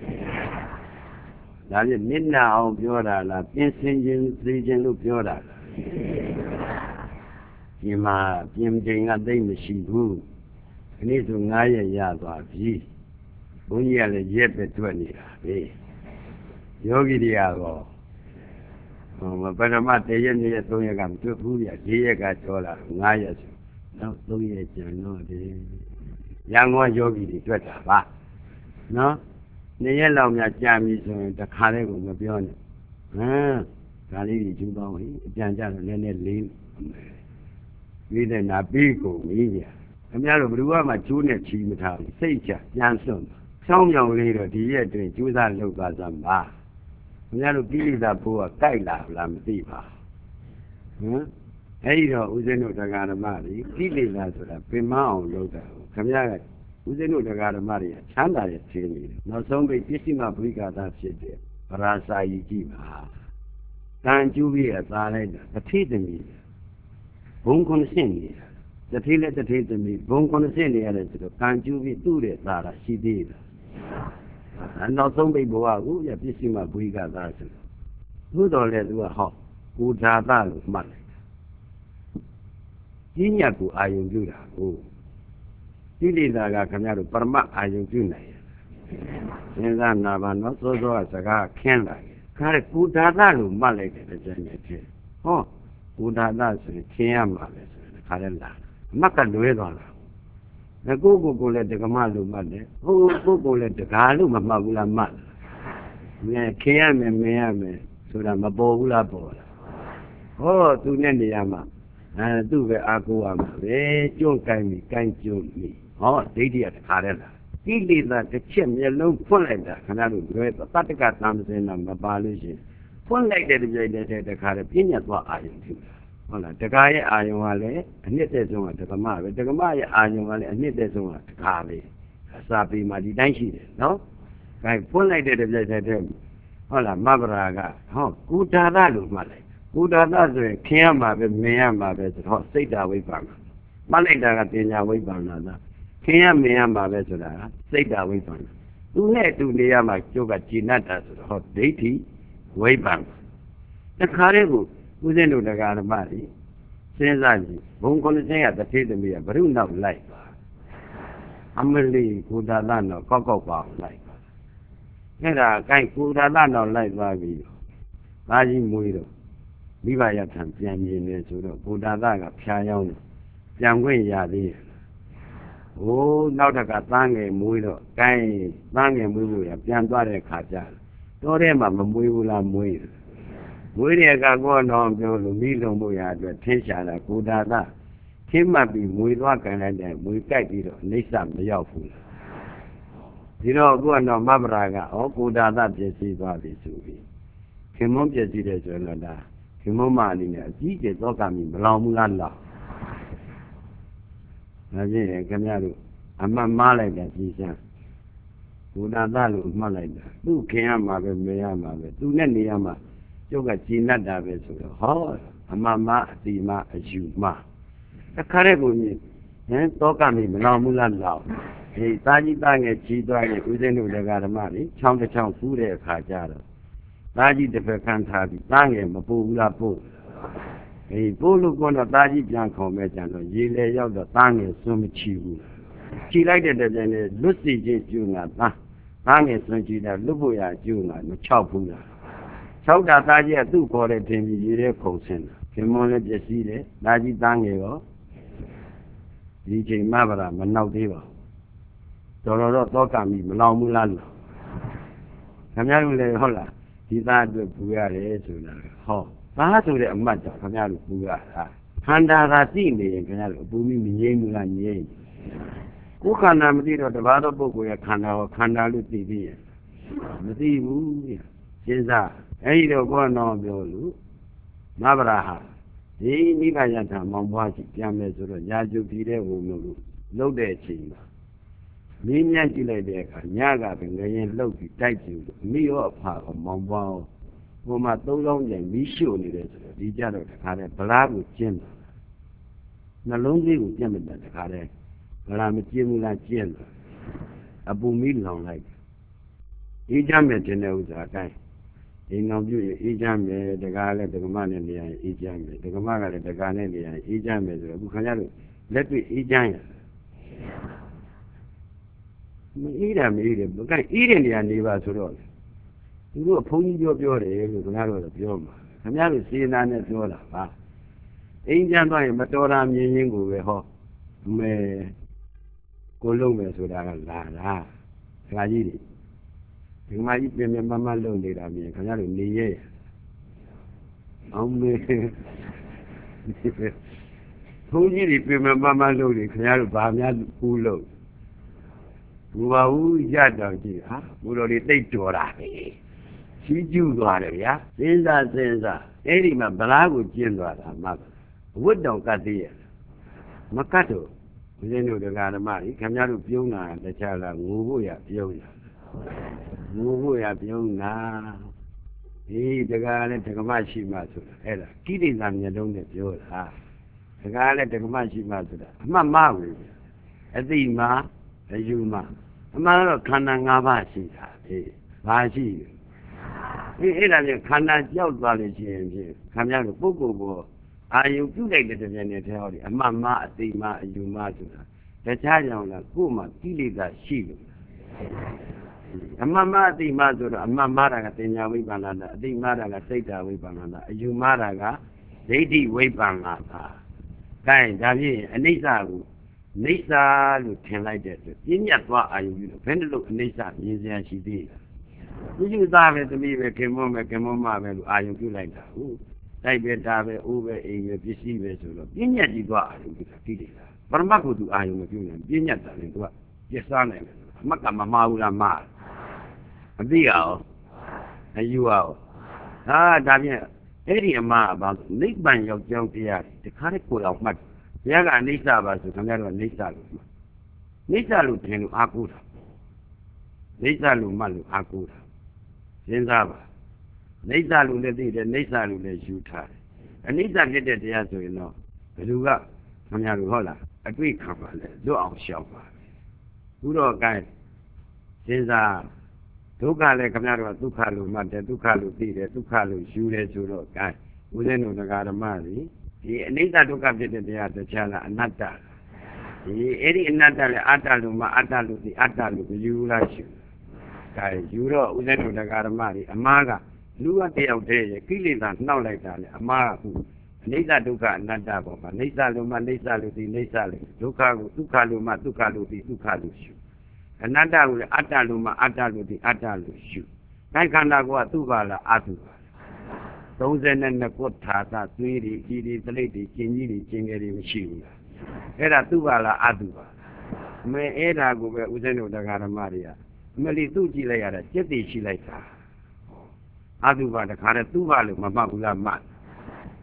ဒါပြည့်မျက်နှာအောင်ပြောတာလားပြင်းစင်ခြင်းသိခြင်းလို့ပြောတာလားဒီမှာပြင်ချိန်ကသိမရှိဘူးဒီနေ့ဆိုငါးရက်ရသွားပြီဘုန်းကြီးကလည်းရက်ပဲတွေ့နေတာပဲယောဂီတွေကတော့ဟိုပထမတရက်နေ့ရက်သုံးရက်ကမတွေ့ဘူးပြ၄ရက်ကကျော်လာငါးရက်ဆိုနောက်သုံးရက်ကျန်တော့တယ်ရန်ကုန်ယောဂီတွေတွေ့တာပါနော်နေ့ရက်လောက်များကြာပြီဆိုရင်တခါလေးကိုမပြောနဲ့ဟမ်ဒါလေးကြီးကျူးပေါင်းပြီအပြန်ကြတော့နည်းနည်းလေးပြီးတဲ့နာပြီးကုန်ပြီဗျာခင်ဗျားတို့ဘယ်သူမှကျိုးနဲ့ချီမထားဘူးစိတ်ချပြန်စွန့်ဆောင်းမြောင်လေးတော့ဒီရက်တွင်ကျိုးစားလုပ်သွားစမ်းပါခင်ဗျားတို့ကိလေသာဘိုးကကြိုက်လာလားမသိပါဟမ်အဲ့ဒီတော့ဦးဇင်းတို့တရားဓမ္မတွေကိလေသာဆိုတာပင်မအောင်လုပ်တာခင်ဗျားကဦးဇင်းတို့တရားဓမ္မတွေချမ်းသာတဲ့ခြင်းတွေနောက်ဆုံးပိပစ္စည်းမပရိက္ခတာဖြစ်တဲ့ပရာစာယီကြည့်ပါတန်ကျူးပြီးအသာလိုက်တာတစ်ထိသမီးဘုံခွန်ဆင့်နေတာတစ်ထိနဲ့တစ်ထိသမီးဘုံခွန်ဆင့်နေရတယ်ဆိုတော့တန်ကျူးပြီးသူ့တဲ့သာတာရှိသေးတယ်နောက်ဆုံးပိဘဝကိုရပစ္စည်းမပရိက္ခတာဆိုသို့တော်လည်းသူကဟောကိုဓာတလို့မှတ်လိုက်ကြီးညတ်ကိုအာယုံပြုတာကိုကိလေသာကခင်ဗျားတို့ပရမအာယုံပြုနိုင်တယ်စဉ်းစားနာပါနော်စောစောကစကားခင်းလာတယ်ခါရကိုဓာတလို့မှတ်လိုက်တယ်တဲ့ကျန်တဲ့ဖြစ်ဟောကိုဓာတဆိုရင်ခင်းရမှာပဲဆိုရင်ခါရလာမက်ကလွဲသွားလားငါကိုကိုကိုလည်းတက္ကမလို့မှတ်တယ်ဟိုကိုကိုလည်းတကားလို့မမှတ်ဘူးလားမှတ်ငါခင်းရမယ်မင်းရမယ်ဆိုတာမပေါ်ဘူးလားပေါ်လားဟောသူနဲ့နေရာမှာအဲသူ့ပဲအားကိုးရမှာပဲကျွန့်ကိုင်းပြီကိုင်းကျွန့်ပြီဟောဒိဋ္ဌိကတခါတည်းလားကိလေသာတစ်ချက်မျက်လုံးဖွင့်လိုက်တာခဏတို့လွယ်တတ္တကသံစင်တာမပါလို့ရှိရင်ဖွင့်လိုက်တဲ့ကြိုက်တဲ့တခါတည်းပြညတ်သွားအာယုံဖြစ်တာဟုတ်လားတကားရဲ့အာယုံကလည်းအနှစ်သက်ဆုံးကတက္ကမပဲတက္ကမရဲ့အာယုံကလည်းအနှစ်သက်ဆုံးကတကားပဲအစာပေမှာဒီတိုင်းရှိတယ်နော်အဲဖွင့်လိုက်တဲ့ကြိုက်တဲ့ဟုတ်လားမဗရာကဟောကုဒါသလို့မှတ်လိုက်ကုဒါသဆိုရင်ခင်းရမှာပဲမင်းရမှာပဲဆိုတော့စိတ်ဓာဝိပ္ပန္နမှတ်လိုက်တာကပညာဝိပ္ပန္နသာခင်းရမင်းရမှာပဲဆိုတာကစိတ်ဓာဝိပ္ပန္နသူနဲ့တူနေရမှာကျုပ်ကဂျိနတ်တာဆိုတော့ဟောဒိဋ္ဌိဝိပ္ပန္နတခါတည်းကိုဦးဇင်းတို့တရားဓမ္မတွေစဉ်းစားကြည့်ဘုံခုနှစ်ဆင်းကတထေသမီးကဘုရုနောက်လိုက်ပါအမလီကုဒါသနောက်ကောက်ကောက်ပါလိုက်ပါအဲ့ဒါကိုင်ကုဒါသနောက်လိုက်သွားပြီဘာကြီးမွေးတော့မိဘရထံပြန်မြင်နေဆိုတော့ကုဒါသကဖျားယောင်းတယ်ပြန်ခွင့်ရသေးတယ်ဟိုးနောက်တကသန်းငယ်မွေးတော့ကိုင်သန်းငယ်မွေးဖို့ရပြန်သွားတဲ့ခါကျတော့ထဲမှာမမွေးဘူးလားမွေးတယ်မွေးတဲ့အခါကောတော့ပြောလို့မိလုံးဖို့ရအတွက်ထင်းရှာတာကိုဒါသထင်းမှတ်ပြီးမွေသွားကန်လိုက်တဲ့မွေကြိုက်ပြီးတော့အိဋ္ဌမရောက်ဘူးလားဒီတော့အခုကတော့မဗရာကဩကိုဒါသပြည့်စည်သွားပြီဆိုပြီးခင်မွန်းပြည့်စည်တယ်ဆိုရင်တော့ဒါခင်ဒီမမအနေနဲ့အကြီးကျယ်သောကမိမလောင်ဘူးလားလောက်ဒါဖြင့်ခင်ဗျားတို့အမှတ်မှားလိုက်တာကြည်စမ်းဘုရားသားလို့မှတ်လိုက်တာသူ့ခင်ရမှာပဲမေရမှာပဲသူနဲ့နေရမှာကျုပ်ကကြည်နတ်တာပဲဆိုတော့ဟောအမှတ်မှားအတိမအယူမှာတခါတည်းကိုမြင်ဟင်သောကမိမလောင်ဘူးလားလောက်ဒီသားကြီးသားငယ်ကြီးသွားရင်ဦးဇင်းတို့ဓမ္မတွေချောင်းတစ်ချောင်းကူးတဲ့အခါကျတော့သားကြီးတစ်ဖက်ခန်းထားပြီးသားငယ်မပူဘူးလားပို့အေးပို့လို့ကတော့သားကြီးပြန်ခေါ်မဲ့ကြတော့ရေလေရောက်တော့သားငယ်စွန့်မချီဘူးချီလိုက်တဲ့တပြိုင်နဲ့လွတ်စီချင်းကျူးလာသားသားငယ်စွန့်ချီတာလွတ်ဖို့ရကျူးလာမချောက်ဘူးလားချောက်တာသားကြီးကသူ့ခေါ်တဲ့ထင်ပြီးရေထဲခုန်ဆင်းတာခင်မွန်လည်းပျက်စီးတယ်သားကြီးသားငယ်ရောဒီချိန်မှပါလားမနောက်သေးပါတော်တော်တော့သောကမိမလောင်ဘူးလားလို့ခင်ဗျားတို့လည်းဟုတ်လားဒီသားအတွက်ပူရတယ်ဆိုတာဟောသားဆိုတဲ့အမတ်တော့ခင်ဗျားတို့ပူရတာခန္ဓာသာသိနေရင်ခင်ဗျားတို့အပူမိမငြိမ်းဘူးလားငြိမ်းကိုယ်ခန္ဓာမသိတော့တပါးသောပုဂ္ဂိုလ်ရဲ့ခန္ဓာကိုခန္ဓာလို့သိပြီးရမသိဘူးစဉ်းစားအဲ့ဒီတော့ဘောတော်ပြောလို့မဗရာဟာဒီနိဗ္ဗာန်ထမောင်ပွားကြည့်ပြန်မယ်ဆိုတော့ညာကျုပ်ဒီတဲ့ဝင်လို့လှုပ်တဲ့အချိန်မှာမင်းမြတ်ကြည့်လိုက်တဲ့အခါညကပဲငရင်လှုပ်ပြီးတိုက်ကြည့်လို့မိရောအဖကမောင်ပွားဟိုမှာသုံးလုံးကျန်မီးရှို့နေတယ်ဆိုတော့ဒီကြတော့တခါတည်းဗလားကိုကျင်းတယ်နှလုံးသေးကိုပြတ်မတတ်တခါတည်းဗလားမကျင်းဘူးလားကျင်းတယ်အပူမီးလောင်လိုက်အေးချမ်းမယ်တင်တဲ့ဥစ္စာအတိုင်းအိမ်အောင်ပြုရင်အေးချမ်းမယ်တကားလည်းဒကမနဲ့နေရရင်အေးချမ်းမယ်ဒကမကလည်းဒကာနဲ့နေရရင်အေးချမ်းမယ်ဆိုတော့အခုခင်ဗျားတို့လက်တွေ့အေးချမ်းရမအေးတာမအေးတယ်ဘကအေးတဲ့နေရာနေပါဆိုတော့သူတို့ဘုန်းကြီးပြောပြောတယ်လို့ခင်ဗျားတို့တော့ပြောမှာခင်ဗျားတို့စေနာနဲ့ပြောတာပါအိမ်ချမ်းသွားရင်မတော်တာမြင်ရင်းကိုပဲဟောမဲကိုလုံးမယ်ဆိုတာကလာတာခါကြီးတွေဒီမှာကြီးပြင်ပြမမလုံနေတာမြင်ခင်ဗျားတို့နေရဲအောင်မေဘုန်းကြီးတွေပြင်ပြမမလုံနေခင်ဗျားတို့ဘာများဦးလို့ဘူပါဦးရတော့ကြည့်ဟာဘူတော်လေးတိတ်တော်တာပဲချီးကျူးသွားတယ်ဗျာစဉ်းစားစဉ်းစားအဲ့ဒီမှာဗလားကိုကျင်းသွားတာမှဝတ်တော်ကတ်သေးရဲ့မကတ်တော့ဦးဇင်းတို့တရားဓမ္မကြီးခင်ဗျားတို့ပြုံးတာတခြားလားငိုဖို့ရပြုံးတာငိုဖို့ရပြုံးတာဒီတရားနဲ့ဓမ္မရှိမှဆိုတာအဲ့ဒါကိရိတာမျက်လုံးနဲ့ပြောတာတရားနဲ့ဓမ္မရှိမှဆိုတာအမှတ်မှားဘူးအသိမှအယူမှအမှန်တော့ခန္ဓာ၅ပါးရှိတာအေးဘာရှိလဲဒီအဲ့ဒါပြန်ခန္ဓာကြောက်သွားလို့ရှိရင်ဖြင့်ခင်ဗျားတို့ပုဂ္ဂိုလ်ကိုအာယုပြုတ်လိုက်တဲ့တည်းနဲ့ထဲဟောဒီအမှတ်မှအသိမှအယူမှဆိုတာတခြားကြောင့်လားကိုယ်မှကိလေသာရှိလို့အမှတ်မှအသိမှဆိုတော့အမှတ်မှတာကတင်ညာဝိပ္ပန္နတာအသိမှတာကစိတ်ဓာဝိပ္ပန္နတာအယူမှတာကဒိဋ္ဌိဝိပ္ပန္နတာကဲဒါဖြင့်အနိစ္စကိုနိစ္စလို့ထင်လိုက်တဲ့အတွက်ပြင်းညတ်သွားအာယုပြီးတော့ဘယ်နဲ့လို့အနိစ္စမြင်စရာရှိသေးလဲဒီလိုသားပဲသမီးပဲခင်မွန်းပဲခင်မွန်းမပဲလို့အာယုပြုလိုက်တာဟုတ်တိုက်ပဲတာပဲအိုးပဲအိမ်ပဲပစ္စည်းပဲဆိုတော့ပြင်းညတ်ကြီးသွားအာယုပြီးတာဒီလေပရမတ်ကိုသူအာယုမပြုနိုင်ပြင်းညတ်တာလည်းသူကပြစ်စားနိုင်တယ်အမတ်ကမမှားဘူးလားမှားမသိရအောင်အယူအောင်ဟာဒါဖြင့်အဲ့ဒီအမှားကဘာနိဗ္ဗာန်ရောက်ကြောင်းတရားတခါတည်းကိုယ်တော်မှတ်ဘုရားကအနိစ္စပါဆိုခင်ဗျားတို့ကအနိစ္စလို့နိစ္စလို့ထင်လို့အာကိုးတာနိစ္စလို့မှတ်လို့အာကိုးတာစဉ်းစားပါနိစ္စလို့လည်းသိတယ်နိစ္စလို့လည်းယူထားတယ်အနိစ္စဖြစ်တဲ့တရားဆိုရင်တော့ဘယ်သူကခင်ဗျားတို့ဟုတ်လားအတွေ့ခံပါလေလွတ်အောင်ရှောက်ပါဘုရောကဲစဉ်းစားဒုက္ခလည်းခင်ဗျားတို့ကဒုက္ခလို့မှတ်တယ်ဒုက္ခလို့သိတယ်ဒုက္ခလို့ယူတယ်ဆိုတော့ကဲဦးဇင်းတို့တရားဓမ္မတွေဒီအနိစ္စဒုက္ခဖြစ်တဲ့တရားတခြားလားအနတ္တဒီအဲ့ဒီအနတ္တလည်းအတ္တလို့မှအတ္တလို့ဒီအတ္တလို့ယူလားရှိဒါယူတော့ဦးဇင်းတို့တရားဓမ္မတွေအမှားကလူကတယောက်တည်းရဲ့ကိလေသာနှောက်လိုက်တာလေအမှားကအနိစ္စဒုက္ခအနတ္တပေါ်မှာအနိစ္စလို့မှအနိစ္စလို့ဒီအနိစ္စလို့ဒုက္ခကိုဒုက္ခလို့မှဒုက္ခလို့ဒီဒုက္ခလို့ရှုအနတ္တကိုလည်းအတ္တလို့မှအတ္တလို့ဒီအတ္တလို့ရှုတိုင်းခန္ဓာကိုသူ့ပါလားအတုပါသုံးဆယ်နှစ်ခုထာသာသွေးတွေကြီးတွေသလိပ်တွေကျင်ကြီးတွေကျင်ငယ်တွေမရှိဘူးလားအဲ့ဒါသူ့ပါလားအတုပါအမေအဲ့ဒါကိုပဲဦးဇင်းတို့တရားဓမ္မတွေကအမလီသူ့ကြည့်လိုက်ရတာစိတ်တည်ရှိလိုက်တာအတုပါတခါတည်းသူ့ပါလို့မမှတ်ဘူးလားမှတ်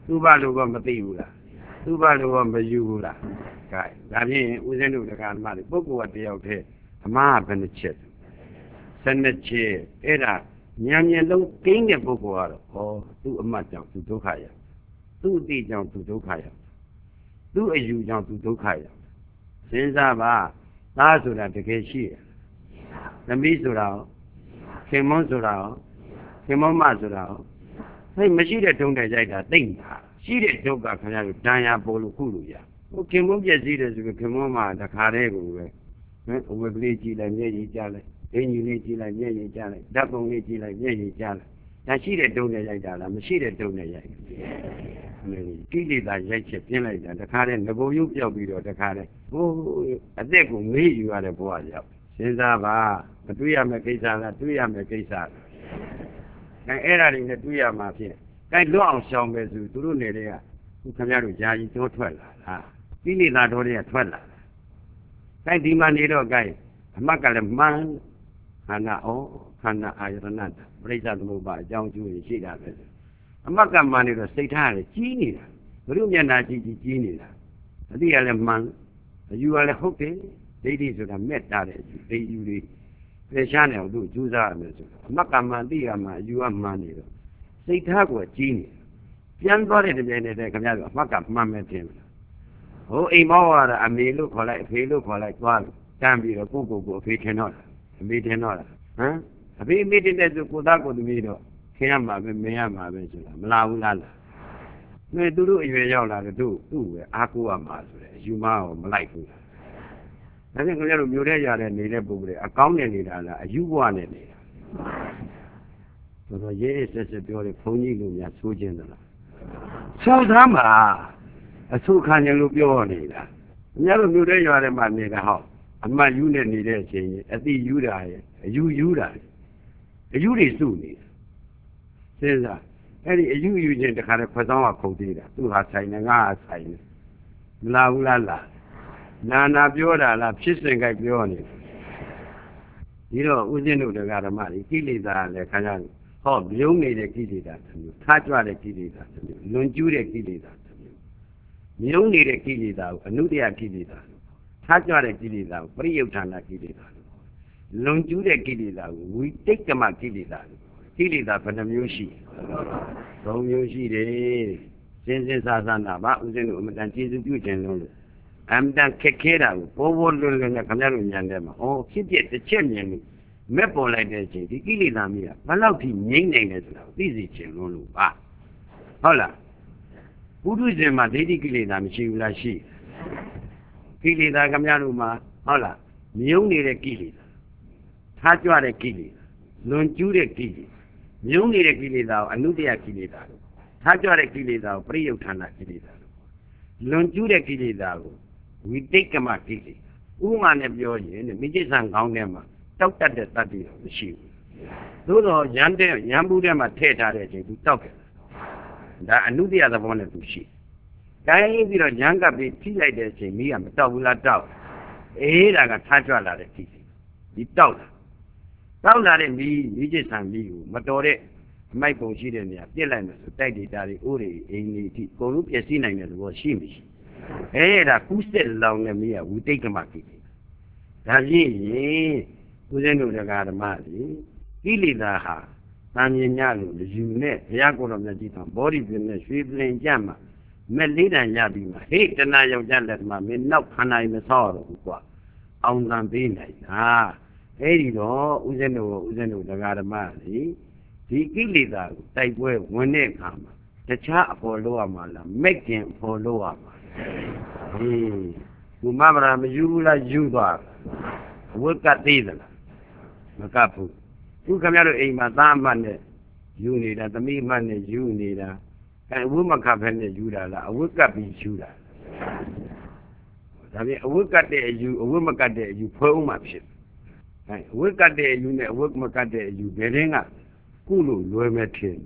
သူ့ဘာလို့ကမသိဘူးလားသူ့ဘာလို့ကမယူဘူးလားကဲဒါဖြင့်ဦးဇင်းတို့တရားဓမ္မတွေပုဂ္ဂိုလ်ကတယောက်တည်းအမှားဘယ်နှချက်ဆယ်နှစ်ချက်အဲ့ဒါဉာဏ်ဉာဏ်လုံးကိန်းတဲ့ပုဂ္ဂိုလ်ကတော့ဟောသူ့အမှတ်ကြောင့်သူဒုက္ခရသူ့အသိကြောင့်သူဒုက္ခရသူ့အယူကြောင့်သူဒုက္ခရစဉ်းစားပါသားဆိုတာတကယ်ရှိတယ်သမီးဆိုတာခင်မွန်းဆိုတာခင်မွန်းမဆိုတာဟဲ့မရှိတဲ့တုံးတဲ့ကြိုက်တာသိမ့်တာရှိတဲ့ဒုက္ခခင်ဗျားတို့တန်ရာပေါ်လို့ခုလို့ရဟိုခင်မွန်းပြည့်စည်တယ်ဆိုခင်မွန်းမတခါတည်းကိုပဲဟမ်အဝတ်ကလေးကြည့်လိုက်မျက်ရည်ကျလိုက်အင်းကြီးလေးကြည့်လိုက်မျက်ရည်ကျလိုက်ဓာတ်ပုံလေးကြည့်လိုက်မျက်ရည်ကျလိုက်ဒါရှိတဲ့တုံးတဲ့ရိုက်တာလားမရှိတဲ့တုံးတဲ့ရိုက်ကိလေသာရိုက်ချက်ပြင်းလိုက်တာတခါတည်းငဘုံရုပ်ပြောက်ပြီးတော့တခါတည်းဟိုအသက်ကိုမေးယူရတဲ့ဘဝရောက်စဉ်းစားပါမတွေးရမယ့်ကိစ္စလားတွေးရမယ့်ကိစ္စလားအဲအဲ့ဒါတွေနဲ့တွေးရမှာဖြစ်အဲလွတ်အောင်ရှောင်ပဲဆိုသူတို့နေတဲ့ကခုခင်ဗျားတို့ယာယီတော့ထွက်လာလားကိလေသာတော်တွေကထွက်လာအဲဒီမှာနေတော့ကဲအမှတ်ကလည်းမှန်ခန္ဓာဩခန္ဓာအာယတနာပရိစ္ဆသမုပ္ပါအကြောင်းကျိုးရှိတာပဲအမှတ်ကမှန်နေတော့စိတ်ထားရတယ်ကြီးနေတာဘုရုမျက်နှာကြီးကြီးကြီးနေတာအတိကလည်းမှန်အယူကလည်းဟုတ်တယ်ဒိဋ္ဌိဆိုတာမဲ့တာတဲ့အယူဒိဋ္ဌိတွေပြေရှားနေအောင်သူ့ကြိုးစားရမယ်ဆိုအမှတ်ကမှန်အတိကမှန်အယူကမှန်နေတော့စိတ်ထားကိုကြီးနေပြန်သွားတဲ့တပြိုင်တည်းခင်ဗျားတို့အမှတ်ကမှန်မယ်ထင်မလားဟိုအိမ်မောရတာအမေလို့ခေါ်လိုက်အဖေလို့ခေါ်လိုက်သွားလို့တန်းပြီးတော့ကိုကိုကိုအဖေထင်တော့တာအမေထင်တော့တာဟမ်အဖေအမေတင်တဲ့ဆိုကိုသားကိုသမီးတော့ခင်ရမှာပဲမင်းရမှာပဲဆိုတာမလာဘူးလားလားမင်းသူတို့အရွယ်ရောက်လာတယ်သူ့သူ့ပဲအားကိုးရမှာဆိုတယ်အယူမအောင်မလိုက်ဘူးလားဒါနဲ့ခင်ဗျားတို့မျိုးတဲ့ရတဲ့နေတဲ့ပုဂ္ဂိုလ်တွေအကောင်းနဲ့နေတာလားအယူဘဝနဲ့နေတာဆိုတော့ရေးရေးဆက်ဆက်ပြောတယ်ဘုန်းကြီးလူများဆိုးခြင်းသလားဆိုးသားမှာအဆုခံခြင်းလို့ပြောနေတာခင်ဗျားတို့မျိုးတဲ့ရတဲ့မှာနေတာဟောအမှတ်ယူနေနေတဲ့အချိန်ကြီးအတိယူတာရဲ့အယူယူတာအယူတွေစုနေစဉ်းစားအဲ့ဒီအယူယူခြင်းတခါတည်းခွက်ဆောင်ကခုတ်သေးတာသူဟာဆိုင်နေငါဟာဆိုင်နေမလာဘူးလားလားနာနာပြောတာလားဖြစ်စဉ်ကြိုက်ပြောနေဒီတော့ဥစဉ်တို့တရားဓမ္မတွေကိလေသာလည်းခံရဟောမြုံနေတဲ့ကိလေသာမျိုးထားကြွတဲ့ကိလေသာမျိုးလွန်ကျူးတဲ့ကိလေသာမျိုးမြုံနေတဲ့ကိလေသာကိုအနုတ္တယကိလေသာထားကြွတဲ့ကိလေသာကိုပရိယုဌာဏကိလေသာလွန်ကျူးတဲ့ကိလေသာကိုဝိတိတ်ကမကိလေသာကိလေသာဘယ်နှမျိုးရှိသုံးမျိုးရှိတယ်စင်စင်စားစားနာပါဥစဉ်တို့အမတန်ကျေစုပြုခြင်းလုံးလို့အမတန်ခက်ခဲတာကိုဘောဘောလွန်းလွန်းနဲ့ခင်ဗျားတို့ညံတယ်မှာဩဖြစ်ဖြစ်တစ်ချက်မြင်လို့မက်ပေါ်လိုက်တဲ့အချိန်ဒီကိလေသာမျိုးကဘယ်လောက်ထိငြိမ့်နိုင်လဲဆိုတာသိစေခြင်းလုံးလို့ပါဟုတ်လားပုထုဇဉ်မှာဒိဋ္ဌိကိလေသာမရှိဘူးလားရှိကိလေသာခင်ဗျားတို့မှာဟုတ်လားမြုံနေတဲ့ကိလေသာထားကြွတဲ့ကိလေသာလွန်ကျူးတဲ့ကိလေသာမြုံနေတဲ့ကိလေသာကိုအနုတ္တယကိလေသာလို့ထားကြွတဲ့ကိလေသာကိုပရိယုဌာဏကိလေသာလို့လွန်ကျူးတဲ့ကိလေသာကိုဝိတိတ်ကမကိလေသာဥပမာနဲ့ပြောရင်မိจิตဆံခေါင်းထဲမှာတောက်တတ်တဲ့တတ္တိတော့မရှိဘူးသို့တော့ရန်တဲ့ရန်ဘူးထဲမှာထည့်ထားတဲ့အချိန်သူတောက်တယ်ဒါအနုတ္တယသဘောနဲ့သူရှိတိုင်းပြီးတော့ရန်ကပ်ပြီးထိလိုက်တဲ့အချိန်မိကမတောက်ဘူးလားတောက်အေးဒါကထားကြွလာတဲ့ကိလေသာဒီတောက်လာတောက်လာတဲ့မိမိจิตဆံမိကိုမတော်တဲ့အမိုက်ပုံရှိတဲ့နေရာပြစ်လိုက်မယ်ဆိုတိုက်ဒေတာတွေအိုးတွေအိမ်တွေအထိအကုန်လုံးပျက်စီးနိုင်တဲ့သဘောရှိမရှိအဲဒါကူးဆက်လောင်နေမိကဝိတိတ်ကမကိလေသာဒါကြီးရင်ဦးဇင်းတို့တရားဓမ္မတွေကိလေသာဟာတန်မြင်ညလို့ယူနဲ့ဘုရားကိုယ်တော်မြတ်ကြီးတော်ဘောဓိပြင်းနဲ့ရွှေပလင်ကြမှာမဲ့လေးတန်ရပြီးမှဟေ့တဏှာယောက်ျားလက်မှာမင်းနောက်ခန္ဓာရင်မဆောက်တော့ဘူးကွာအောင်တန်ပေးနိုင်တာအဲ့ဒီတော့ဦးဇင်းတို့ဦးဇင်းတို့တရားဓမ္မတွေဒီကိလေသာကိုတိုက်ပွဲဝင်တဲ့အခါမှာတခြားအပေါ်လို့ရမှာလားမက်ကင်အပေါ်လို့ရမှာဟေးဘုမမရာမယူဘူးလားယူသွားအဝတ်ကသေးသလားမကပ်ဘူးသူခင်ဗျားတို့အိမ်မှာသားအမတ်နဲ့ယူနေတာသမီးအမတ်နဲ့ယူနေတာအဲအဝတ်မကပ်ဖက်နဲ့ယူတာလားအဝတ်ကပ်ပြီးယူတာဒါပြင်အဝတ်ကပ်တဲ့အယူအဝတ်မကပ်တဲ့အယူဖွဲ့ဦးမှဖြစ်အဲအဝတ်ကပ်တဲ့အယူနဲ့အဝတ်မကပ်တဲ့အယူဘယ်တင်းကကုလို့လွယ်မဲ့ထင်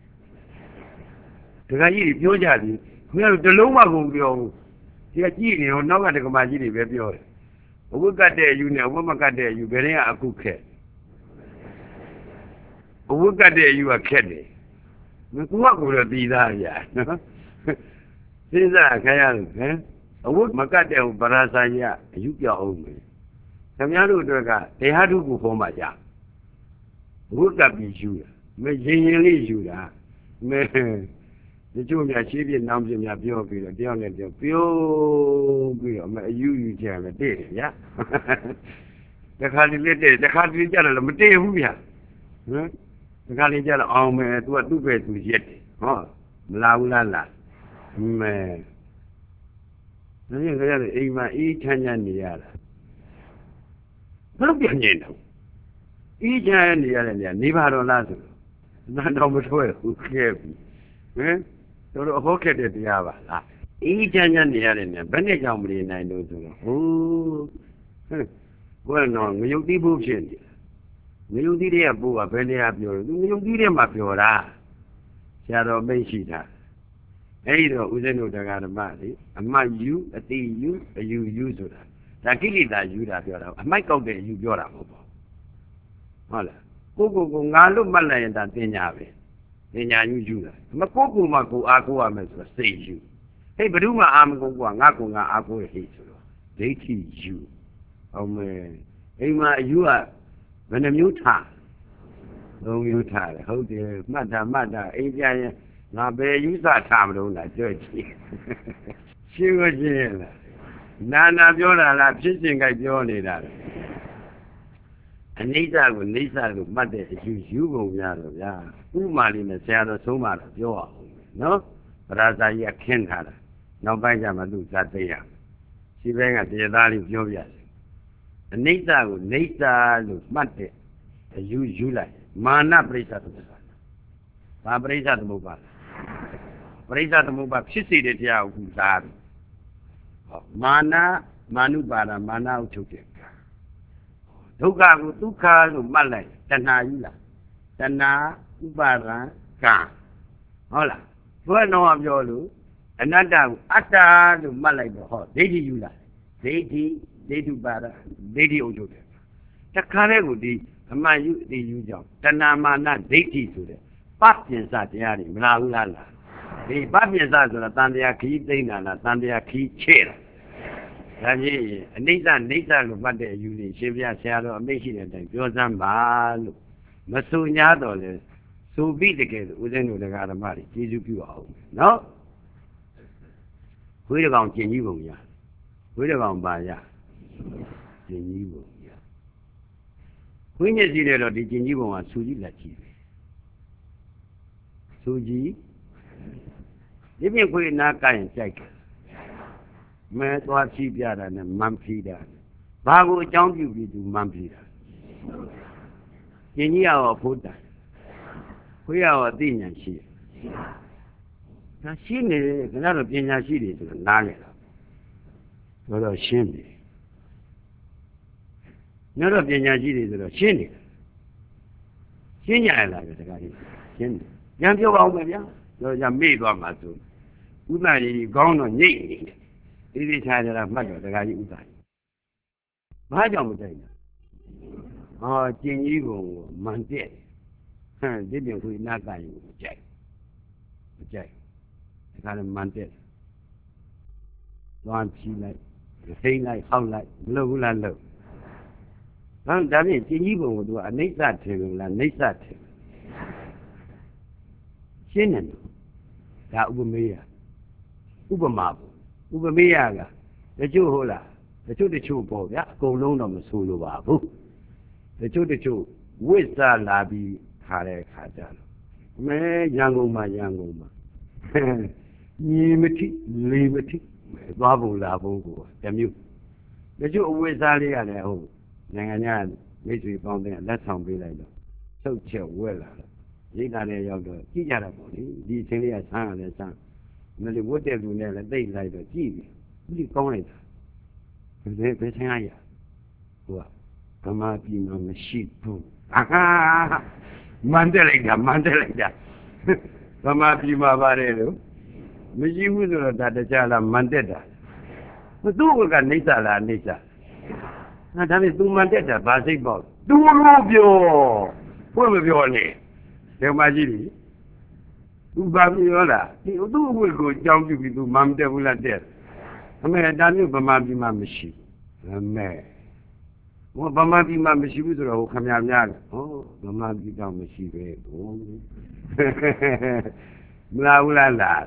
တခါကြီးပြောကြသည်ခင်ဗျားတို့တလုံးမကုန်ပြောဘူးဒီကကြည့်နေတော့နောက်ကတက္ကမကြီးတွေပဲပြောတယ်အဝတ်ကတ်တဲ့အယူနဲ့အဝတ်မကတ်တဲ့အယူဘယ်ရင်ကအခုခက်အဝတ်ကတ်တဲ့အယူကခက်တယ်မကူကကိုတော့ပြီးသားဗျာနော်စဉ်းစားခရလို့ဟမ်အဝတ်မကတ်တဲ့ဗရာဇာကြီးကအယူပြောင်းအောင်မယ်ခင်ဗျားတို့အတွက်ကတရားထုကိုခေါ်မှကြဝတ်ကပ်ပြီးယူတာမရင်ရင်လေးယူတာမဲဒီချို့များရှေးပြနောင်ပြများပြောပြီးတော့တယောက်နဲ့တယောက်ပြုံးပြီးတော့အယူယူချင်တယ်တည့်တယ်ဗျာတခါတည်းတည်းတခါတည်းကြတော့မတည့်ဘူးဗျာဟမ်တခါတည်းကြတော့အောင်မယ်သူကသူ့ပဲသူရက်တယ်ဟောမလာဘူးလားလားမဲဒါပြန်ကြရတယ်အိမ်မှာအေးချမ်းချမ်းနေရတာဘယ်လိုပြန်နေတော့အေးချမ်းနေရတယ်နေနေပါတော့လားဆိုတော့နားတော့မထွက်ဘူးခဲ့ပြီဟမ်တို့တော့အဖို့ခက်တဲ့တရားပါလားအေးချမ်းချမ်းနေရတယ်နေဘယ်နဲ့ကြောင့်မနေနိုင်လို့ဆိုတော့ဟိုးဟမ်ဘယ်တော့ငရုတ်တိဖို့ဖြစ်နေငရုတ်တိတွေကပို့ကဘယ်နေရာပြောလို့သူငရုတ်တိတွေမှာပြောတာဆရာတော်မိတ်ရှိတာအဲ့ဒီတော့ဦးဇင်းတို့တရားဓမ္မလေအမတ်ယူအတိယူအယူယူဆိုတာဒါကိလေသာယူတာပြောတာအမိုက်ကောက်တဲ့အယူပြောတာမဟုတ်ပါဘူးဟုတ်လားကိုကိုကိုငါလွတ်မှတ်လိုက်ရင်ဒါတင်ညာပဲတင်ညာယူယူတာမကိုကိုမှကိုအားကိုရမယ်ဆိုတော့စိတ်ယူဟဲ့ဘယ်သူမှအာမကိုကငါကိုငါအားကိုရဟိဆိုတော့ဒိဋ္ဌိယူအောင်မယ်အိမ်မှာအယူကဘယ်နှမျိုးထားသုံးမျိုးထားတယ်ဟုတ်တယ်မှတ်တာမှတ်တာအိမ်ပြန်ရင်ငါဘယ်ယူဆထားမလို့လားကြွကြည့်ရှင်းလို့ရှင်းလားနာနာပြောတာလားဖြစ်ရှင်ကြိုက်ပြောနေတာလားအနိစ္စကိုနိစ္စကိုမှတ်တဲ့အယူယူပုံများတော့ဗျာဥမာလေးနဲ့ဆရာတော်ဆုံးမတော့ပြောအောင်နော်ဗရာဇာကြီးကခင်းထားတာနောက်ပိုင်းကျမှသူဇာသိရရှိဘဲကတရားသားလေးပြောပြတယ်အနိစ္စကိုနိစ္စလို့မှတ်တဲ့အယူယူလိုက်မာနပရိစ္ဆသမုပ္ပါဒ်ဘာပရိစ္ဆသမုပ္ပါဒ်ပရိစ္ဆသမုပ္ပါဒ်ဖြစ်စေတဲ့တရားကိုသာဟောမာနမာနုပါဒမာနဥချုပ်တယ်ဒုက္ခကိုဒုက္ခလို့မှတ်လိုက်တဏှာယူလားတဏှာဥပါဒံကံဟုတ်လားဘယ်တော့ပြောလို့အနတ္တကိုအတ္တလို့မှတ်လိုက်တော့ဟောဒိဋ္ဌိယူလားဒိဋ္ဌိဒိဋ္ဌုပါဒဒိဋ္ဌိဥချုပ်တယ်တခါတည်းကိုဒီအမှန်ယူအတိယူကြောင့်တဏှာမာနဒိဋ္ဌိဆိုတဲ့ပပြင်စတရားတွေမလာဘူးလားလားဒီပပြင်စဆိုတာတန်တရားခီးသိမ့်တာလားတန်တရားခီးချဲ့တာဒါဖြင့်အနိစ္စနိစ္စလို့မှတ်တဲ့အယူလေးရှင်ပြဆရာတော်အမိတ်ရှိတဲ့အတိုင်းပြောစမ်းပါလို့မဆူညာတော့လေဆိုပြီးတကယ်လို့ဦးဇင်းတို့တရားဓမ္မတွေကျေးဇူးပြုအောင်နော်ဝိရကောင်ကျင်ကြီးပုံရဝိရကောင်ပါရကျင်ကြီးပုံရဝိညာဉ်စီတယ်တော့ဒီကျင်ကြီးပုံကဆူကြီးလက်ကြီးပဲဆူကြီးဒီပြင်ခွေနာကိုင်ကြိုက်တယ်မဲသွားဖြီးပြတာနဲ့မန်ဖြီးတာဘာကိုအကြောင်းပြုပြီးသူမန်ဖြီးတာကျင်ကြီးရောဖို့တာခွေးရောအသိဉာဏ်ရှိတယ်ဒါရှင်းနေတယ်ခဏတော့ပညာရှိတယ်ဆိုတော့နားလေတော့တော့တော့ရှင်းတယ်ညတော့ပညာရှိတယ်ဆိုတော့ရှင်းတယ်ရှင်းကြရလားတခါကြီးရှင်းတယ်ပြန်ပြောပါဦးမယ်ဗျာတော့じゃမေ့သွားမှာဆိုဥဒ္ဒရီကောင်းတော့ညိတ်နေတယ်ဒီဒီခြားကြတာမှတ်တော့တခါကြီးဥဒ္ဒရီဘာကြောင့်မကြိုက်လဲဟောကျင်ကြီးကိုမန်တဲ့ဟမ်ဒီပြင်ခွေနာကိုင်ကိုကြိုက်မကြိုက်တခါလည်းမန်တဲ့သွားဖြီးလိုက်ထိန်းလိုက်ဟောက်လိုက်မလုပ်ဘူးလားလုပ်ဟမ်ဒါဖြင့်ကျင်ကြီးပုံကိုသူကအနိစ္စထင်လို့လားနိစ္စထင်ရှင်းတယ်ဒါဥပမေယဥပမာဥပမေယကတချို့ဟုတ်လားတချို့တချို့ပေါ့ဗျာအကုန်လုံးတော့မဆိုလိုပါဘူးတချို့တချို့ဝိဇ္ဇာလာပြီးခါတဲ့ခါကြတော့မဲရန်ကုန်မှာရန်ကုန်မှာညီမတိလေမတိသွားဖို့လာဖို့ကိုတမျိုးတချို့အဝိဇ္ဇာလေးရတယ်ဟုတ်နိုင်ငံခြားမိတ်ဆွေပေါင်းတဲ့လက်ဆောင်ပေးလိုက်တော့ချုပ်ချက်ဝဲလာတော့ရိတ်တာလည်းရောက်တော့ကြည့်ကြတာပေါ့လေဒီအချင်းလေးကဆန်းရတယ်ဆန်းမလို့ဝတ်တဲ့လူနဲ့လည်းသိလိုက်တော့ကြည့်ပြီဒီကောင်းလိုက်တာဘယ်ဘယ်ဆန်းရရဟိုကဗမာပြည်မှာမရှိဘူးအာမန်တယ်လိုက်တာမန်တယ်လိုက်တာဗမာပြည်မှာပါတယ်လို့မရှိဘူးဆိုတော့ဒါတခြားလားမန်တက်တာသူ့ကနေစာလားနေစာ那他们都蛮在这把谁包？都路标，会不标呢？两把几里？ သူဘာပြောလားဒီသူ့အဝတ်ကိုအကြောင်းပြုပြီးသူမမတက်ဘူးလားတဲ့အမေဒါမျိုးဗမာပြည်မှာမရှိဘူးအမေဟိုဗမာပြည်မှာမရှိဘူးဆိုတော့ဟိုခမရများတယ်ဟောဗမာပြည်တော့မရှိပဲဟိုမလားဘူးလားလား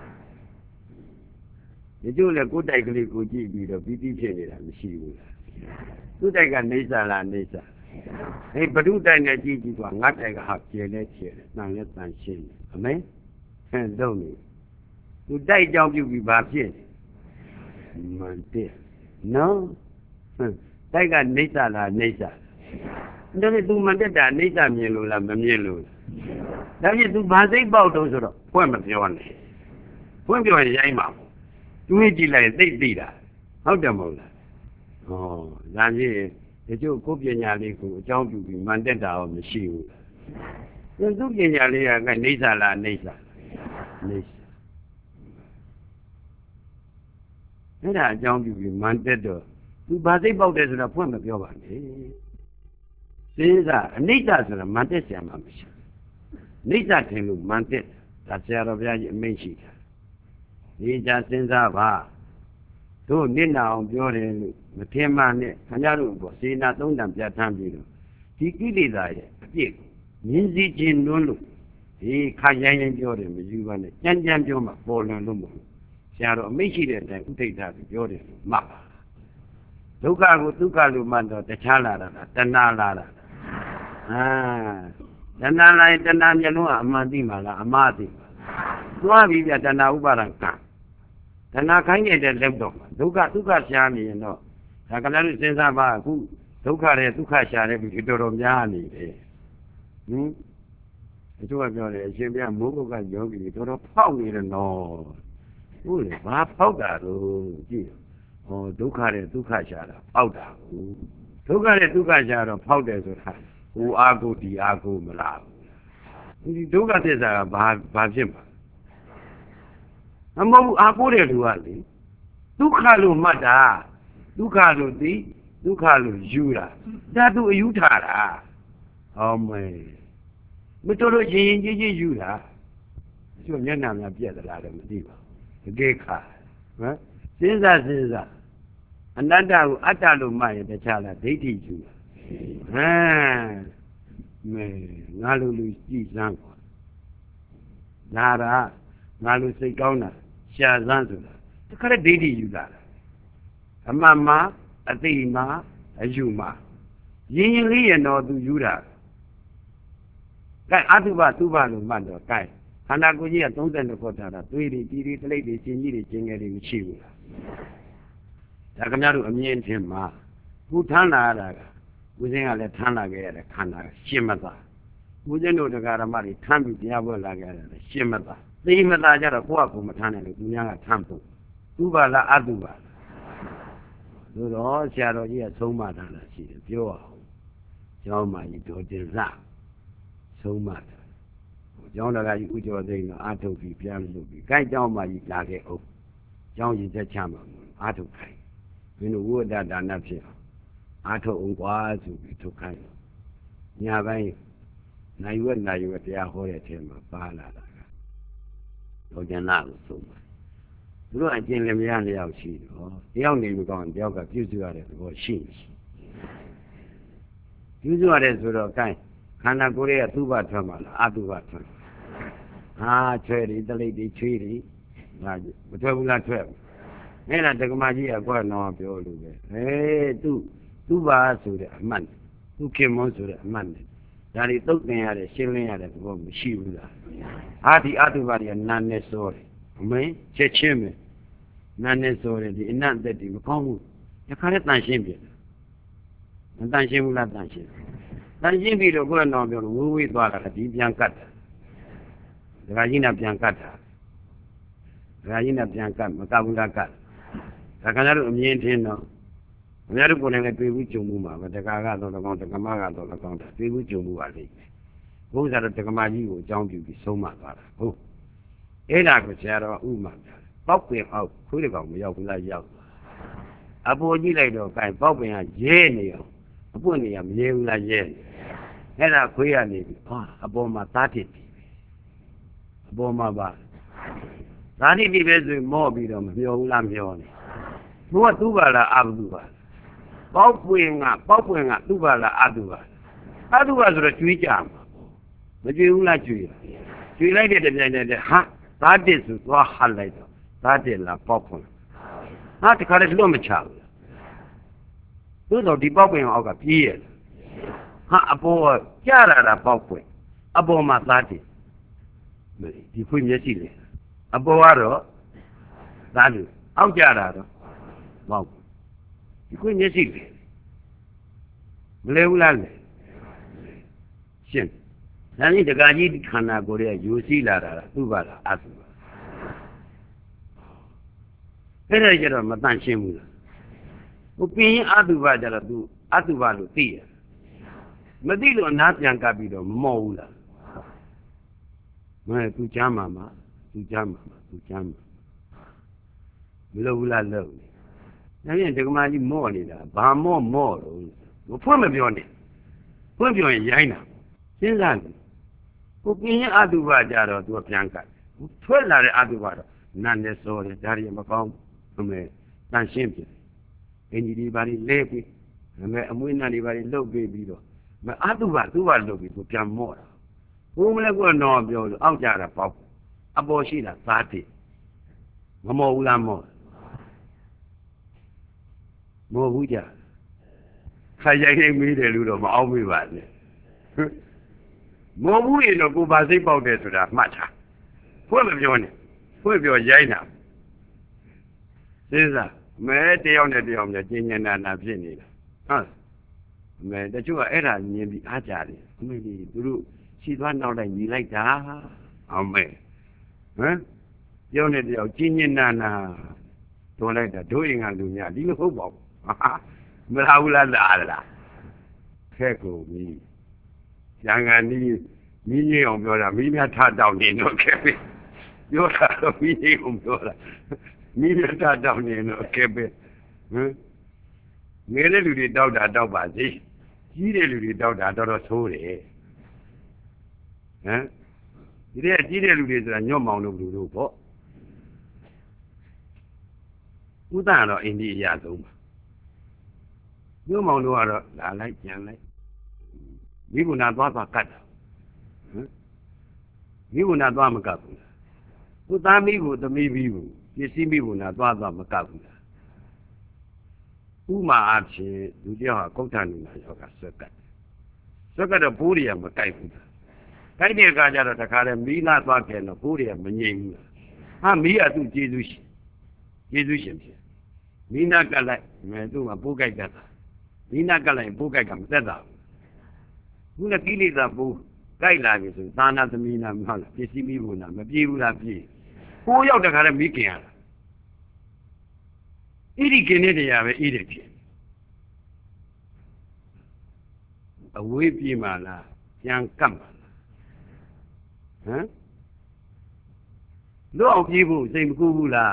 ဒီကျိုးလေကိုယ်တိုက်ကလေးကိုကြည့်ပြီးတော့ပြီးပြီးဖြစ်နေတာမရှိဘူးလားသူ့တိုက်ကနေစာလားနေစာအေးဘဒုတိုက်နဲ့ကြည့်ကြည့်တော့ငါတိုက်ကဟာကျဲလဲကျဲတယ်တန်လဲတန်ရှင်းတယ်အမေဟဲ့တော့နေသူတိုက်ကြောင်ပြုပြီးဘာဖြစ်မှန်တယ်နော်တိုက်ကနေစာလားနေစာဒါနဲ့ तू မှန်တက်တာနေစာမြင်လို့လားမမြင်လို့ဒါဖြင့် तू ဘာစိတ်ပေါက်တော့ဆိုတော့ဖွင့်မပြောနဲ့ဖွင့်ပြောရင်ရိုင်းပါတွေးကြည့်လိုက်သိသိတာဟုတ်တယ်မဟုတ်လားဟောဒါဖြင့်ဒီကျို့ကိုပညာလေးကိုအကြောင်းပြုပြီးမှန်တက်တာရောမရှိဘူးလားသူပညာလေးကနေစာလားနေစာနေစာအဲ့ဒါအကြောင်းပြုပြီးမှန်တက်တော့သူဘာစိတ်ပေါက်တယ်ဆိုတော့ဖွင့်မပြောပါနဲ့စဉ်းစားအနိစ္စဆိုတာမှန်တက်ဆရာမှမရှိနိစ္စထင်လို့မှန်တက်ဒါဆရာတော်ဘုရားကြီးအမိန့်ရှိတာဒီကြစဉ်းစားပါတို့နစ်နာအောင်ပြောတယ်လို့မထင်မှနဲ့ခင်ဗျားတို့ပေါ့စေနာသုံးတန်ပြတ်ထမ်းပြီးတော့ဒီကိလေသာရဲ့အပြစ်မြင်စီခြင်းလွန်းလို့ဒီခါရိုင်းရိုင်းပြောတယ်မယူပါနဲ့ကြမ်းကြမ်းပြောမှပေါ်လွန်လို့မဟုတ်ဆရာတော်အမိန့်ရှိတဲ့အတိုင်းဥထိတ်ထားပြီးပြောတယ်မှတ်ပါဒုက္ခကိုဒုက္ခလို့မှတ်တော့တခြားလာတာတဏှာလာတာအာတဏှာလိုက်တဏှာမျက်လုံးကအမှန်သိမှာလားအမှားသိမှာသွားပြီးပြတဏှာဥပါဒံကံတဏှာခိုင်းနေတဲ့လက်တော့ဒုက္ခဒုက္ခရှားနေရင်တော့ဒါကလည်းစဉ်းစားပါအခုဒုက္ခရဲ့ဒုက္ခရှားတဲ့ပြီးတော်တော်များနေတယ်ဟင်အကျိုးကပြောတယ်အရှင်ဘုရားမိုးကုတ်ကယောဂီတော်တော်ဖောက်နေတယ်နော်ဟုတ်လေဘာဖောက်တာတော့ကြည့်ဟောဒုက္ခရဲ့ဒုက္ခရှားတာဖောက်တာဟုတ်ဒုက္ခရဲ့ဒုက္ခရှားတော့ဖောက်တယ်ဆိုတာဟိုအာကိုဒီအာကိုမလားဒီဒုက္ခသစ္စာကဘာဘာဖြစ်မှာအမဟုတ်အာကိုတဲ့လူကလေဒုက္ခလို့မှတ်တာဒုက္ခလို့သိဒုက္ခလို့ယူတာဒါသူအယူထားတာဟောမေမတော်လို့ရင်ရင်ကြီးကြီးယူတာသူမျက်နှာများပြက်သလားတော့မသိပါဘူးတကယ်ခါဟမ်စဉ်းစားစဉ်းစားအနတ္တကိုအတ္တလို့မှတ်ရင်တခြားလားဒိဋ္ဌိယူတာဟမ်မေငါလိုလူကြည်စမ်းပါလာတာငါလိုစိတ်ကောင်းတာရှာစမ်းဆိုတာတခါတည်းဒိဋ္ဌိယူလာတာအမှန်မှအသိမှအယူမှရင်ရင်လေးရတော့သူယူတာကဲအတုပတုပလို့မှတ်တော့ကဲခန္ဓာကိုယ်ကြီးကသုံးဆယ်နှစ်ခေါ်ထားတာသွေးတွေပြည်တွေတလိပ်တွေရှင်ကြီးတွေကျင်ငယ်တွေမရှိဘူးလားဒါခင်ဗျားတို့အမြင်ထင်မှာခုထမ်းလာရတာကဦးဇင်းကလည်းထမ်းလာခဲ့ရတဲ့ခန္ဓာရှင်းမသာဦးဇင်းတို့တရားဓမ္မတွေထမ်းပြီးတရားပွဲလာခဲ့ရတယ်ရှင်းမသာသိမသာကြတော့ကိုယ့်အကူမထမ်းနိုင်လို့သူများကထမ်းဖို့သူပါလားအတုပါလားသို့တော့ဆရာတော်ကြီးကသုံးမထားတာရှိတယ်ပြောအောင်ကျောင်းမကြီးဒေါ်တင်စသုံးမထားကျောင်းတော်ကကြီးဥကျော်သိန်းတော့အာထုတ်ပြီးပြန်လို့ပြီးခိုင်းကျောင်းမကြီးလာခဲ့အောင်ကျောင်းရင်ချက်ချမှာအာထုတ်ခိုင်းမင်းတို့ဝိဒဒါနဖြစ်အောင်အာထုတ်အောင်ကွာဆိုပြီးထုတ်ခိုင်းညာပိုင်းနိုင်ဝက်နိုင်ဝက်တရားဟောတဲ့အချိန်မှာပါလာတာတော့ကျန်လာလို့ဆိုမှာသူတို့အကျင့်လည်းမရလျောက်ရှိတော့တယောက်နေမကောင်းတယောက်ကပြုစုရတဲ့သဘောရှိရှိပြုစုရတယ်ဆိုတော့ကိုင်းခန္ဓာကိုယ်ရဲ့သုဘထွက်မှာလားအတုဘထွက်ဟာချွဲတယ်တလိပ်တွေချွေးတယ်ဟာမထွက်ဘူးလားထွက်အဲ့ဒါတက္ကမကြီးကကွက်တော့ပြောလို့ပဲဟေးသူသူပါဆိုတဲ့အမှန်သူခင်မွန်းဆိုတဲ့အမှန်ဒါတွေတုတ်တင်ရတဲ့ရှင်းလင်းရတဲ့သဘောမရှိဘူးလားအာဒီအတုပါတွေကနာနဲ့စောတယ်အမင်းချက်ချင်းပဲနာနဲ့စောတယ်ဒီအနတ်သက်တွေမကောင်းဘူးတခါတည်းတန်ရှင်းပြန်မတန်ရှင်းဘူးလားတန်ရှင်းတန်ရှင်းပြီးတော့ကိုယ်တော်ပြောလို့ဝိဝိသွားတာဒီပြန်ကတ်တာဒကာကြီးနဲ့ပြန်ကတ်တာဒကာကြီးနဲ့ပြန်ကတ်မကတ်ဘူးလားကတ်ဒါခင်ဗျားတို့အမြင်ထင်းတော့ခင်ဗျားတို့ကိုယ်နဲ့တွေ့ဘူးကြုံမှုမှာပဲတကာကတော့၎င်းတက္ကမကတော့၎င်းတွေ့ဘူးကြုံမှုပါလိမ့်မယ်ဘုရားတော့တက္ကမကြီးကိုအကြောင်းပြုပြီးဆုံးမသွားတာဟုတ်အဲ့ဒါကိုဆရာတော်ဥမာပေါက်ပင်အောက်ခွေးတကောင်မရောက်ဘူးလားရောက်အပေါ်ကြည့်လိုက်တော့ကဲပေါက်ပင်ကရဲနေအောင်အပွင့်နေရမရဲဘူးလားရဲအဲ့ဒါခွေးကနေပြီးဟာအပေါ်မှာသားတစ်ပြီဟဘောမှာပါဇာတိတိပဲဆိုမော့ပြီးတော့မပြောဘူးလားပြောနေသူကသူ့ပါလားအတုပါပေါက်ပွင့်ကပေါက်ပွင့်ကသူ့ပါလားအတုပါအတုပါဆိုတော့ကျွေးကြမှာမကျွေးဘူးလားကျွေးကျွေးလိုက်တဲ့တပြိုင်တည်းဟာဇာတိဆိုသွားဟတ်လိုက်တော့ဇာတိလားပေါက်ပွင့်ဟာတခါတည်းလွတ်မချဘူးသို့တော့ဒီပေါက်ပွင့်အောက်ကပြေးရဟာအပေါ်ကြရတာပေါက်ပွင့်အပေါ်မှာဇာတိဒီဖွင့်မျက်စိလေအပေါ်ကတော့ဇာတိအောက်ကြတာတော့ပေါက်ဒီဖွင့်မျက်စိလေမလဲဘူးလားလေရှင်းဒါနဲ့တကာကြီးခန္ဓာကိုယ်ရဲ့ယူစီလာတာသူ့ပါလားအတုပါအဲ့ဒါကြတော့မတန့်ရှင်းဘူးလားဟိုပြင်းအတုပါကြတော့သူအတုပါလို့သိရမသိလို့အနာပြန်ကပ်ပြီးတော့မမော့ဘူးလားမဲသူချမ်းမှာမှာသူချမ်းမှာမှာသူချမ်းမှာမလို့ဘူးလားလို့ဒါပြန်ဒကမာကြီးမော့နေတာဘာမော့မော့လို့မဖွင့်မပြောနဲ့ဖွင့်ပြောရင်ရိုင်းတာစဉ်းစားတယ်ဟိုပြင်းအတုပါကြတော့သူကပြန်ကပ်ထွက်လာတဲ့အတုပါတော့နာနဲ့စောတယ်ဒါရီမကောင်းအမေတန်ရှင်းပြအင်ဂျီဒီဘာတွေလဲပြီးအမေအမွေးနာတွေဘာတွေလှုပ်ပေးပြီးတော့မအတုပါသူ့ပါလှုပ်ပြီးသူပြန်မော့တာဘုံမလဲကတော့ပြောလို့အောက်ကြတာပေါက်အပေါ်ရှိတာသားတိမမော့ဘူးလားမော့မော့ဘူးကြခါရိုက်နေမိတယ်လို့တော့မအောင်မိပါနဲ့မော်ဘူးရင်တော့ကိုပါစိတ်ပေါက်တယ်ဆိုတာမှတ်ထားဖွင့်မပြောနဲ့ဖွင့်ပြောရိုင်းတာစဉ်းစားမဲတယောက်နဲ့တယောက်နဲ့ကျင်းကျင်နာနာဖြစ်နေတာဟုတ်မဲတချို့ကအဲ့ဒါမြင်ပြီးအားကြတယ်အမေကြီးသူတို့ရှိသွားနောက်လိုက်ညီလိုက်တာအောင်မဲဟမ်ပြောနေတယောက်ကျင်းကျင်နာနာတွန်းလိုက်တာတို့ရင်ကလူများဒီလိုဟုတ်ပါဘူးမလားဘူးလားလားလားခဲကိုမီးရံကန်နီးမီးငိမ့်အောင်ပြောတာမီးများထတောင်းနေတော့ခဲပဲပြောတာတော့မီးငိမ့်အောင်ပြောတာမီးများထတောင်းနေတော့ခဲပဲဟမ်ငယ်တဲ့လူတွေတောက်တာတောက်ပါစေကြီးတဲ့လူတွေတောက်တာတော်တော်ဆိုးတယ်ဟမ်ဒီတဲ့ကြီးတဲ့လူတွေဆိုတာညော့မောင်လို့လူတို့ပေါ့ဥဒ္ဒတော့အိန္ဒိယအဆုံးပါညော့မောင်တို့ကတော့လာလိုက်ပြန်လိုက်မိဂုဏသွားသွားကတ်တာဟမ်မိဂုဏသွားမကတ်ဘူးလားသူသားမိကိုသမီးပြီးဘူးပစ္စည်းမိဂုဏသွားသွားမကတ်ဘူးလားဥမာအဖြစ်လူတယောက်ဟာကုဋ္ဌာဏိနာယောဂဆွဲကတ်ဆွဲကတ်တော့ဘိုးတွေကမကိုက်ဘူးလားကိုက်တဲ့အခါကျတော့တခါတည်းမိလာသွားပြန်တော့ဘိုးတွေကမငြိမ်ဘူးလားဟာမိကသူ့ကျေးဇူးရှင်ကျေးဇူးရှင်ဖြစ်မိနာကလိုက်မဲသူ့မှာပိုးကိုက်တတ်တာမိနာကလိုက်ပိုးကိုက်ကမသက်တာဘူးခုနကိလေသာပိုးကိုက်လာပြီဆိုသာနာသမီးနာမဟုတ်လားပစ္စည်းမိဘူးလားမပြေဘူးလားပြေကိုးရောက်တခါတည်းမိခင်ရတာဣတိကိနေတရားပဲဣတိဖြစ်အဝေးပြေးမှလားပြန်ကပ်မှလားဟမ်လို့အောင်ပြေးဖို့စိတ်မကူဘူးလား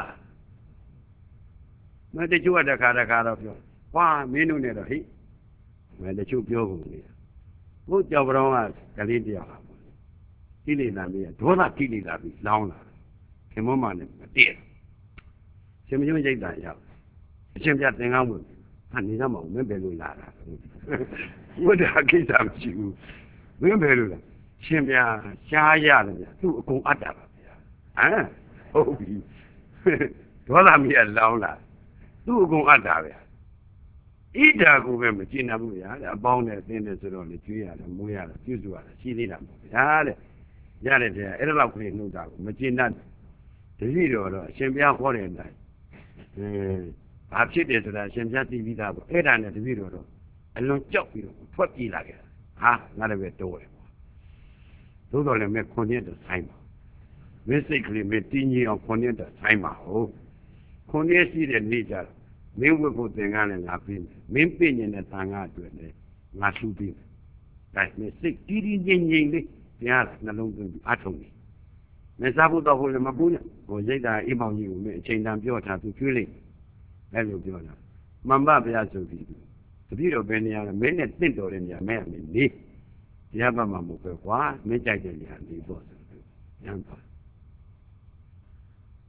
မတချို့ကတခါတခါတော့ပြောကွာမင်းတို့နဲ့တော့ဟိမတချို့ပြောကုန်လေဘုကြောက်ပြောင်းကကလေးတယောက်ကိလေသာမျိုးဒေါသကိလေသာပြီးလောင်းလာခင်မမနဲ့မတည့်ရှင်မကျွန်းရိတ်တာရောက်အရှင်ပြသင်္ကန်းဝင်ဟာနေရမအောင်မင်းပဲလို့လာတာဝိဒါကိစ္စမရှိဘူးမင်းပဲလို့လားရှင်ပြရှားရတယ်ဗျသူ့အကုန်အပ်တာပါဗျာဟမ်ဟုတ်ပြီဒေါသမျိုးလောင်းလာသူ့အကုန်အပ်တာဗျာဣဒါကိုပဲမကျင်နာဘူးဗျာအပေါင်းနဲ့အသင်းနဲ့ဆိုတော့လေကျွေးရတယ်မွေးရတယ်ပြုစုရတယ်ရှိသေးတာမဟုတ်ဗျာတဲ့ရတယ်တဲ့အဲ့ဒါတော့ခလေးနှုတ်တာကိုမကျင်တတ်တတိတော်တော့အရှင်ဘုရားခေါ်တဲ့အတိုင်းအင်းဘာဖြစ်တယ်ဆိုတာအရှင်ဘုရားသိပြီးသားပေါ့အဲ့ဒါနဲ့တတိတော်တော့အလွန်ကြောက်ပြီးတော့ထွက်ပြေးလာခဲ့တာဟာငါလည်းပဲတိုးတယ်ပေါ့သို့တော်လည်းမဲ့ခွန်ရက်တော့ဆိုင်ပါမင်းစိတ်ကလေးမင်းတင်းကြီးအောင်ခွန်ရက်တော့ဆိုင်ပါဟုတ်ခွန်ရက်ရှိတဲ့နေ့ကြတော့မင်းဝတ်ဖို့သင်္ကန်းနဲ့ငါပြီးမယ်မင်းပြည့်ညင်တဲ့သံဃာအတွက်လည်းငါလှူပြီးမယ်ဒါမင်းစိတ်တီးတီးငြိမ်ငြိမ်လေးတရားနှလုံးသွင်းပြီးအထုံးနေမင်းစားဖို့တော့ဟိုလည်းမပူးနဲ့ဟိုရိတ်တာအိမ်မောင်ကြီးကိုမင်းအချိန်တန်ပြောထားသူကျွေးလိုက်အဲ့လိုပြောတာမမ္မဘုရားဆိုပြီးတပည့်တော်ဘယ်နေရာလဲမင်းနဲ့တင့်တော်တဲ့နေရာမင်းကနေတရားပတ်မှာမဟုတ်ပဲကွာမင်းကြိုက်တဲ့နေရာနေပေါ့ဆိုရမ်းပါ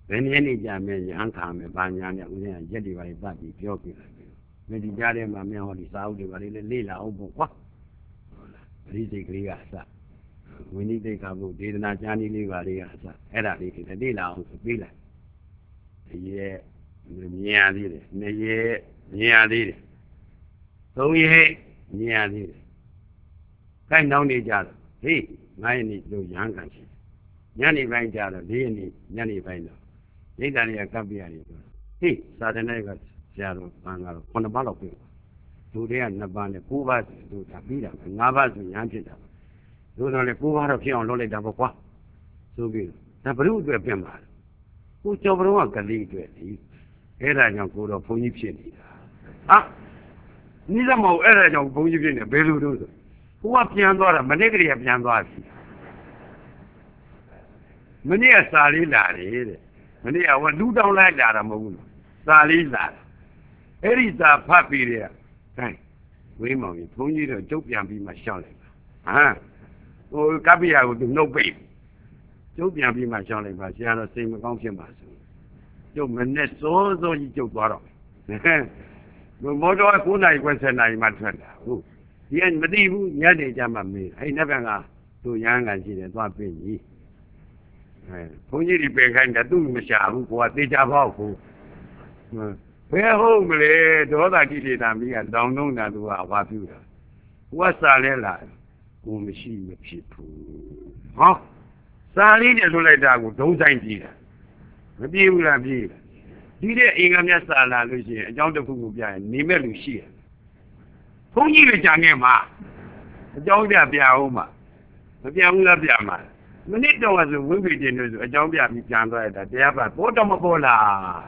ဘယ်နည်းနေကြမယ်ရန်ခါမယ်ဘာညာနဲ့ဦးဇင်းကရက်တွေပါပတ်ပြီးပြောပြလိုက်ပြီမင်းဒီကြားထဲမှာမြန်ဟောဒီစာအုပ်တွေပါလေလေ့လာအောင်ပေါ့ကွာပရိစိတ်ကလေးကအစဝိနည်းသိက္ခာပုဒေသနာကျမ်းလေးပါလေးကအစအဲ့ဒါလေးတွေလေ့လာအောင်ဆိုပေးလိုက်ဒီရဲ့မြင်ရသေးတယ်နှစ်ရဲ့မြင်ရသေးတယ်သုံးရဲ့မြင်ရသေးတယ်ခိုင်းနောက်နေကြတော့ဟေးငါးရက်နေ့တို့ရဟန်းခံရှိညနေပိုင်းကြတော့လေးရက်နေ့ညနေပိုင်းတော့ရိတ်တန်တွေကကပ်ပြရတယ်ပြောဟေးစာတနေ့ကဆရာတော်ဘာငါတော့ခုနှစ်ပါးလောက်ပြလူတွေကနှစ်ပါးနဲ့ကိုးပါးတို့ဒါပြီးတာငါးပါးဆိုရဟန်းဖြစ်တာတို့တော့လေကိုးပါးတော့ဖြစ်အောင်လုပ်လိုက်တာပေါ့ကွာဆိုပြီးဒါဘုရုအတွက်ပြင်ပါကိုကျော်ဘုံကကလေးအတွက်ဒီအဲ့ဒါကြောင့်ကိုတော့ဘုန်းကြီးဖြစ်နေတာဟာနိသမဟုတ်အဲ့ဒါကြောင့်ဘုန်းကြီးဖြစ်နေဘယ်လိုတို့ဆိုကိုကပြန်သွားတာမနေ့ကလေးကပြန်သွားပြီမနေ့ကစာလေးလာတယ်တဲ့မနေ့ကဟိုလူတောင်းလိုက်လာတာမဟုတ်ဘူးစာလေးလာအဲ့ဒီစာဖတ်ပြီးတဲ့ခိုင်းဝေးမောင်ကြီးဘုန်းကြီးတော့ကျုပ်ပြန်ပြီးမှရှောင်းလိုက်ပါဟမ်ဟိုကပ္ပိယကိုသူနှုတ်ပိတ်ကျုပ်ပြန်ပြီးမှရှောင်းလိုက်ပါဆရာတော်စိတ်မကောင်းဖြစ်ပါဆိုကျုပ်မနဲ့စိုးစိုးကြီးကျုပ်သွားတော့မောတော်က9နာရီခွဲ10နာရီမှထွက်တာဟုတ်ဒီကမသိဘူးညနေကျမှမေးအဲ့နှစ်ဘက်ကသူရဟန်းကန်ရှိတယ်သွားပြင်ကြီးအဲဘုန်းကြီးဒီပင်ခိုင်းတယ်သူ့မရှာဘူးကိုကတေချာပေါက်ဘူးဘယ်ဟုတ်မလဲဒေါသကိလေသာမိကတောင်းလုံးတာသူကဝါပြူတာဝတ်စာလဲလာကိုမရှိမဖြစ်ဘူးဟောစာလေးနဲ့လွတ်လိုက်တာကိုဒုံးဆိုင်ကြည့်တာမပြေဘူးလားပြေးဒီတဲ့အင်္ဂါမြတ်စာလာလို့ရှိရင်အကြောင်းတစ်ခုခုပြရင်နေမဲ့လူရှိတယ်ဘုန်းကြီးတွေကြံခဲ့မှာအကြောင်းပြပြအောင်မှာမပြဘူးလားပြမှာမနစ်တော့ဆိုဝိပဿနာဆိုအကြောင်းပြပြီးပြန်သွားရတာတရားပါပေါ်တော့မပေါ်လား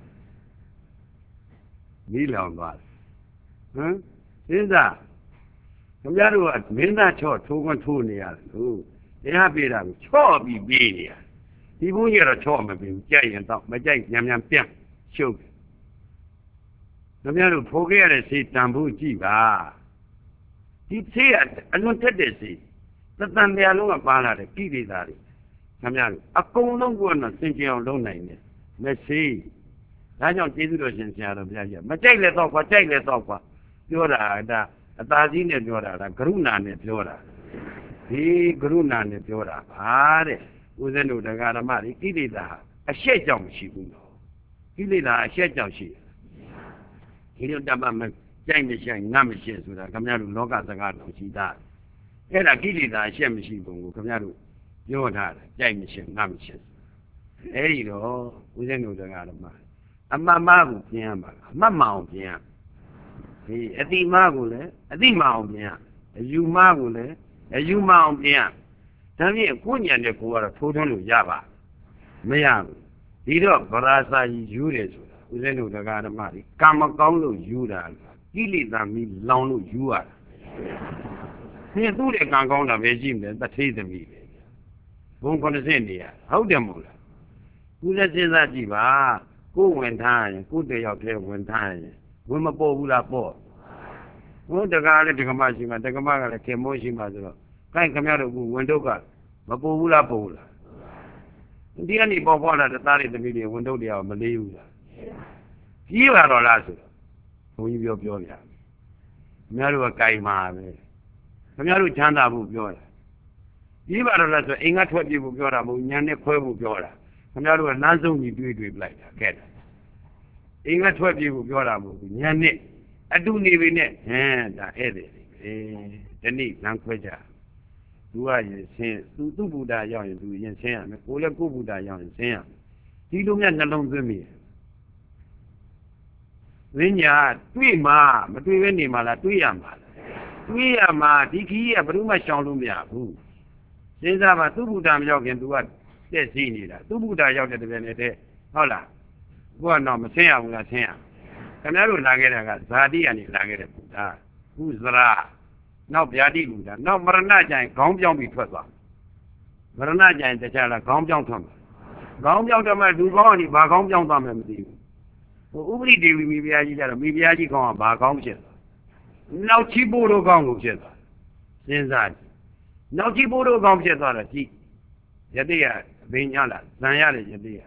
မိလောင်သွားဟမ်စဉ်းစားခင်ဗျားတို့ကမင်းသားချော့ထိုးခွန်းထိုးနေရတယ်ဟုတ်တရားပြေးတာကိုချော့ပြီးပြေးနေရဒီဘုန်းကြီးကတော့ချော့မပြေဘူးကြိုက်ရင်တော့မကြိုက်ညံညံပြန့်ရှုပ်ခင်ဗျားတို့ဖိုးခဲ့ရတဲ့စိတ်တန်ဖို့ကြည့်ပါဒီစိတ်အလွန်တက်တဲ့စိတ်သတ္တန်တရားလုံးကပါလာတဲ့ကိလေသာတွေခင်ဗျားတို့အကုန်လုံးကတော့စင်ကြယ်အောင်လုပ်နိုင်တယ်မရှိဒါကြောင့်ကျေးဇူးတော်ရှင်ဆရာတော်ဘုရားကြီးမကြိုက်လဲတော့ကွာကြိုက်လဲတော့ကွာပြောတာဒါအသာကြီးနဲ့ပြောတာဒါကရုဏာနဲ့ပြောတာဒီကရုဏာနဲ့ပြောတာပါတဲ့ဦးဇင်းတို့တရားဓမ္မတွေကိလေသာအရှက်ကြောင့်မရှိဘူးတော့ကိလေသာအရှက်ကြောင့်ရှိတယ်ဒီလိုတမမကြိုက်မရှိငတ်မရှိဆိုတာခင်ဗျားတို့လောကစကားတော်ရှိတာအဲ့ဒါကိလေသာအရှက်မရှိဘူးကိုခင်ဗျားတို့ပြောထားတယ်ကြိုက်မရှိငတ်မရှိအဲ့ဒီတော့ဦးဇင်းတို့တရားဓမ္မအမှန်မှကိုပြင်ရမှာအမှတ်မအောင်ပြင်ရဒီအတိမကိုလည်းအတိမအောင်ပြင်ရအယူမကိုလည်းအယူမအောင်ပြင်ရဒါဖြင့်ကိုညံတဲ့ကိုကတော့ထိုးထွန်းလို့ရပါမရဘူးဒီတော့ဗရာစာကြီးယူတယ်ဆိုတာဦးဇင်းတို့တရားဓမ္မတွေကာမကောင်းလို့ယူတာကိလေသာမီးလောင်လို့ယူရတာဒီသူ့ရဲ့ကံကောင်းတာပဲရှိမယ်တထေးသမီးပဲဘုံခုနှစ်ဆင့်နေရဟုတ်တယ်မို့လားဦးလည်းစဉ်းစားကြည့်ပါကိုဝင်ထားရင်ကိုတယောက်တည်းဝင်ထားရင်ဝင်မပေါ်ဘူးလားပေါ့ဘုတကားလည်းတက္ကမရှိမှတက္ကမကလည်းခင်မိုးရှိမှဆိုတော့ကိုင်ခမရတို့ကဝင်တော့ကမပေါ်ဘူးလားပေါ်ဘူးလားဒီကနေပေါ်ပေါ်လာတဲ့သားတွေသမီးတွေဝင်တော့တရားမလေးဘူးလားကြီးပါတော့လားဆိုတော့ဘုန်းကြီးပြောပြောပြခင်ဗျားတို့ကကြိုင်မှာပဲခင်ဗျားတို့ချမ်းသာဖို့ပြောတာကြီးပါတော့လားဆိုအိမ်ကထွက်ပြေးဖို့ပြောတာမဟုတ်ညာနဲ့ခွဲဖို့ပြောတာခင်ဗျားတို့ကလမ်းဆုံးကြီးတွေးတွေးပလိုက်တာခဲ့တယ်အင်းကထွက်ပြေးဖို့ပြောတာမဟုတ်ဘူးညနဲ့အတူနေပြီနဲ့ဟမ်ဒါဧည့်သည်အေးဒီနေ့လမ်းခွဲကြသူကရင်ဆင်းသူသူ့ဘုရားရောက်ရင်သူရင်ဆင်းရမယ်ကိုလည်းကို့ဘုရားရောက်ရင်ဆင်းရမယ်ဒီလိုမြတ်နှလုံးသွင်းမိဝိညာတွေ့မှာမတွေ့ဘဲနေမှာလားတွေ့ရမှာလားတွေ့ရမှာဒီခီးကဘယ်သူမှရှောင်လို့မရဘူးစဉ်းစားပါသူ့ဘုရားမရောက်ခင်သူကတက်စီနေတာသူ့ဘုရားရောက်တဲ့တပည့်နဲ့တဲ့ဟုတ်လားဘုရားတော့မဆင်းရဘူးလားဆင်းရခင်ဗျားတို့လာခဲ့တာကဇာတိကနေလာခဲ့တဲ့ဘုရားကုသရာနောက်ဗျာတိဘုရားနောက်မရဏကြိုင်ခေါင်းပြောင်းပြီးထွက်သွားမရဏကြိုင်တခြားလားခေါင်းပြောင်းထွက်မှာခေါင်းပြောင်းတော့မှလူကောင်းကနေဘာခေါင်းပြောင်းသွားမှမသိဘူးဟိုဥပရိဒေဝီမိဖုရားကြီးကြတော့မိဖုရားကြီးကောင်းကဘာခေါင်းဖြစ်သွားနောက်ချီပိုးတို့ကောင်းကိုဖြစ်သွားစဉ်းစားနောက်ချီပိုးတို့ကောင်းဖြစ်သွားတော့ကြည့်ယတိယဘိညာလားဇံရတဲ့ယတိယ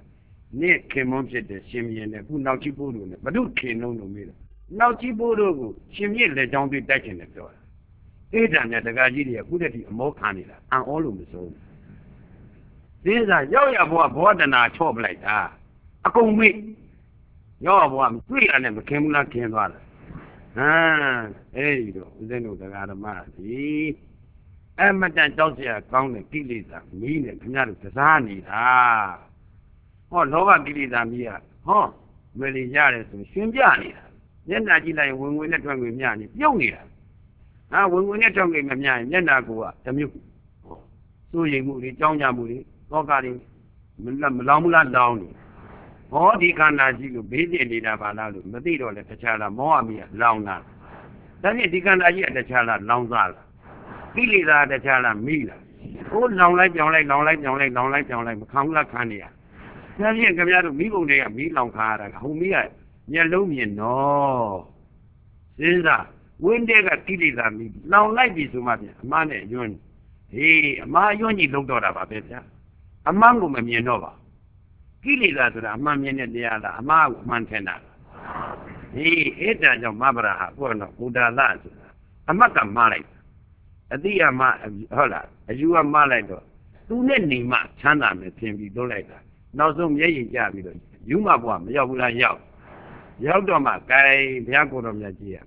Nick came on to the Simeon and who now keep Budu, but do came no middle. Now keep Budu, Simeon let down the deck in the door. They done at the Gajidia, put it more canida, and all of the soul. These are Yoya boy than I chop like that. I come with your one, three and them came like came on. Ah, there you go, then no the other man. And Madame Dosia found the Gillies, mean and Canal Tazani. Ah. Oh, Nova Gilizamia, oh, really Yaris and Shunjani. Then I did like when we let one with Yanni, Yonia. Now, when we let one with Yan, then I go up, the milk. So you move it, John Yamuri, Nogari, Lamula down. All the Kanaji, busy in the Navalalu, Madido, the Chala, Moamia, Launa. Then it began a year the Chala, Launzala. Giliza, the Chala, Mila. Oh, long like, long like, long like, long like, long like, long like, Kamla Kania. Now, you come out of me, me long car, whom me, yellow me, no. Sinza, when they got killing me, long like this, money, yun. Hey, my yoni looked out of it. A mango, me, nova. Killing that, a mammy, the other, a mag, mantena. Hey, it does your mabra, one of Buddha lads. A maka malay. A dear ma, hola, as you are malay. Do let me mark, Chana, and be do later. Now, some yay, you ma one, Yavula Yaw. Yawdoma, Guy, Yagodom Yagia.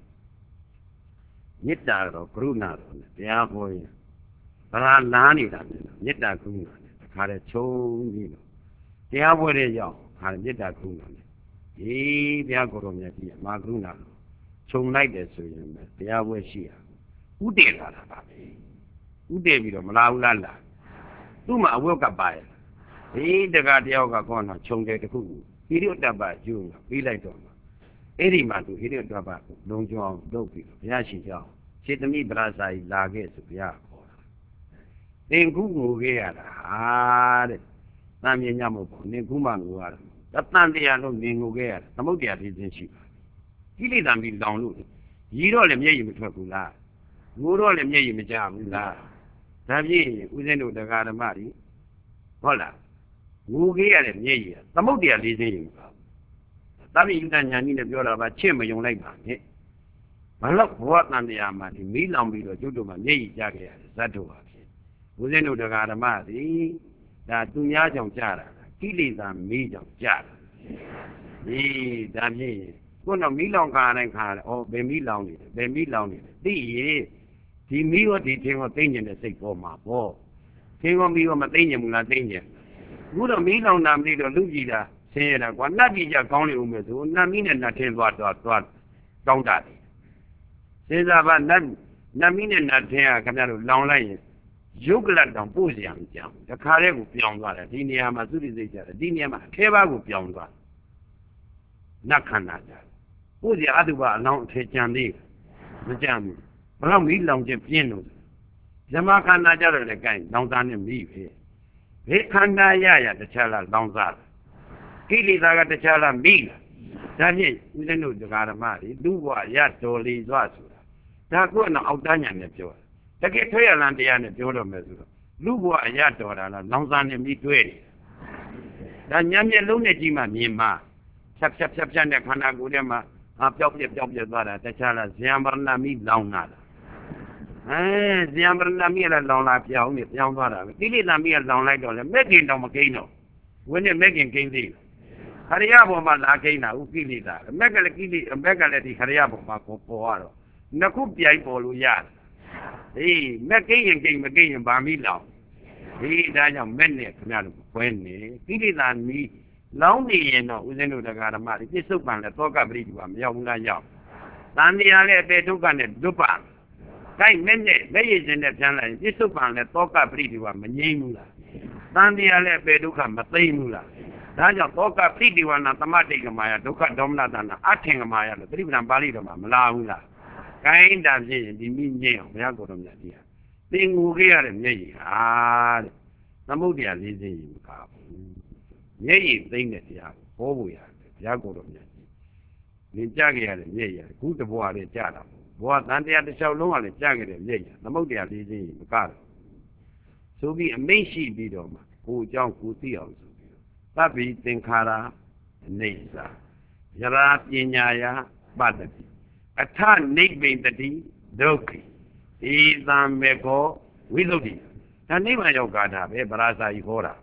Nita or Gruna, the Avoy. Paralani, Nita Gruna, Caracho, Nino. The Avoy Yaw, and Nita Gruna. He, the Agodom Yagia, Magruna. So like that, so you the Avoy Shia. Who did that, Baby? Who did it, Malaulala? Tuma woke up by it. He the Gadioga Gona, Chonga the Koo. He did that by June, be like Donna. Eddie Matu, he did that, don't you all, don't be, Yashi Yaw. Say to me, Brasa, Lages, Yah. Then Google here, hard. Nami Yamu, Nikuman, that Nandia no Ningo Gare, Samodia didn't she? He didn't be downloaded. You don't let me with Tokula. You don't let me with Jamula. Tavi, within the garden, Mari. Hola. Who here and ye, Samodia didn't. Tavi, you can need a girl about Chim, young like that. My love, what Nandia, me long below Juduma, ye, Jacket, Sato. Within the garden, Mari. That two yards of Jara. Killies and meat of Jara. Ye, damn ye. One of me long car and car, or be me long, be me long. The the me what the thing of thing in the sick for my boy. Thing on me on my thing, not thing. Good of me long, I'm little Lugida, saying that one not be your county woman, not mean and nothing what what don't that. Says about none, not mean and not here, come out of long line. Jugular down Pusiam, the carrier would be on water, Diniama, Diniama, Keva would be on water. Nakanada. Who the other one long take Jandi? The jam. Long we long jump pianos. Zamakana the guy, long down and leave here. He can't die, the child long that. Killy got the child big. That is, we don't know the Garamari, do what yet to leave Wasu. That one out done and the joy. The get trail and the end of Jodo Mezu. Lugo Ayato and Lonzan and meet ready. Then Yamia Lunajima Nima. Chap chap chap and the Kanagudema, up top your top your brother, the child Ziamberna meet down nada. Eh, Ziamberna meal alone like young young brother. Did not meal down like on the making Domacano. When you're making King Deal. Hariabo Malakina, who kill it that. Megalaki, a megalati Hariabo Marco Poaro. Nakupia Poluya. He making King McGinn by me now. He died of many when he did not me. Lonely, you know, within the Garamari. This soup and the Toka Bridge, Yawna Yaw. Sandy Ale Petukan and Dupan. Kind many, ladies in the channel, this soup and the Toka Bridge, Manimula. Sandy Ale Petukan, Matimula. Raja Toka Pretty one at the Matic, Duka Domna, and Ating Maya, the Tribunal Balidoma, Malaula. Kind of the mean jail, Yagodom Yadia. Thing who here and me, ah, Samudia is in the Yea, thing that ya, oh, we are, Yagodom Yadi. Ninjagi and Yea, good boy, the Jada. What, and they had to show no one jagged and Yea, Samudia is in the car. So be a main sheep bidoma, who jump who see also. Tabi Tinkara Nisa Yara Pinyaya Badati Ata Nigbin Tati Doki Idam Meko Widodi Tanima Yogada Brasa Igora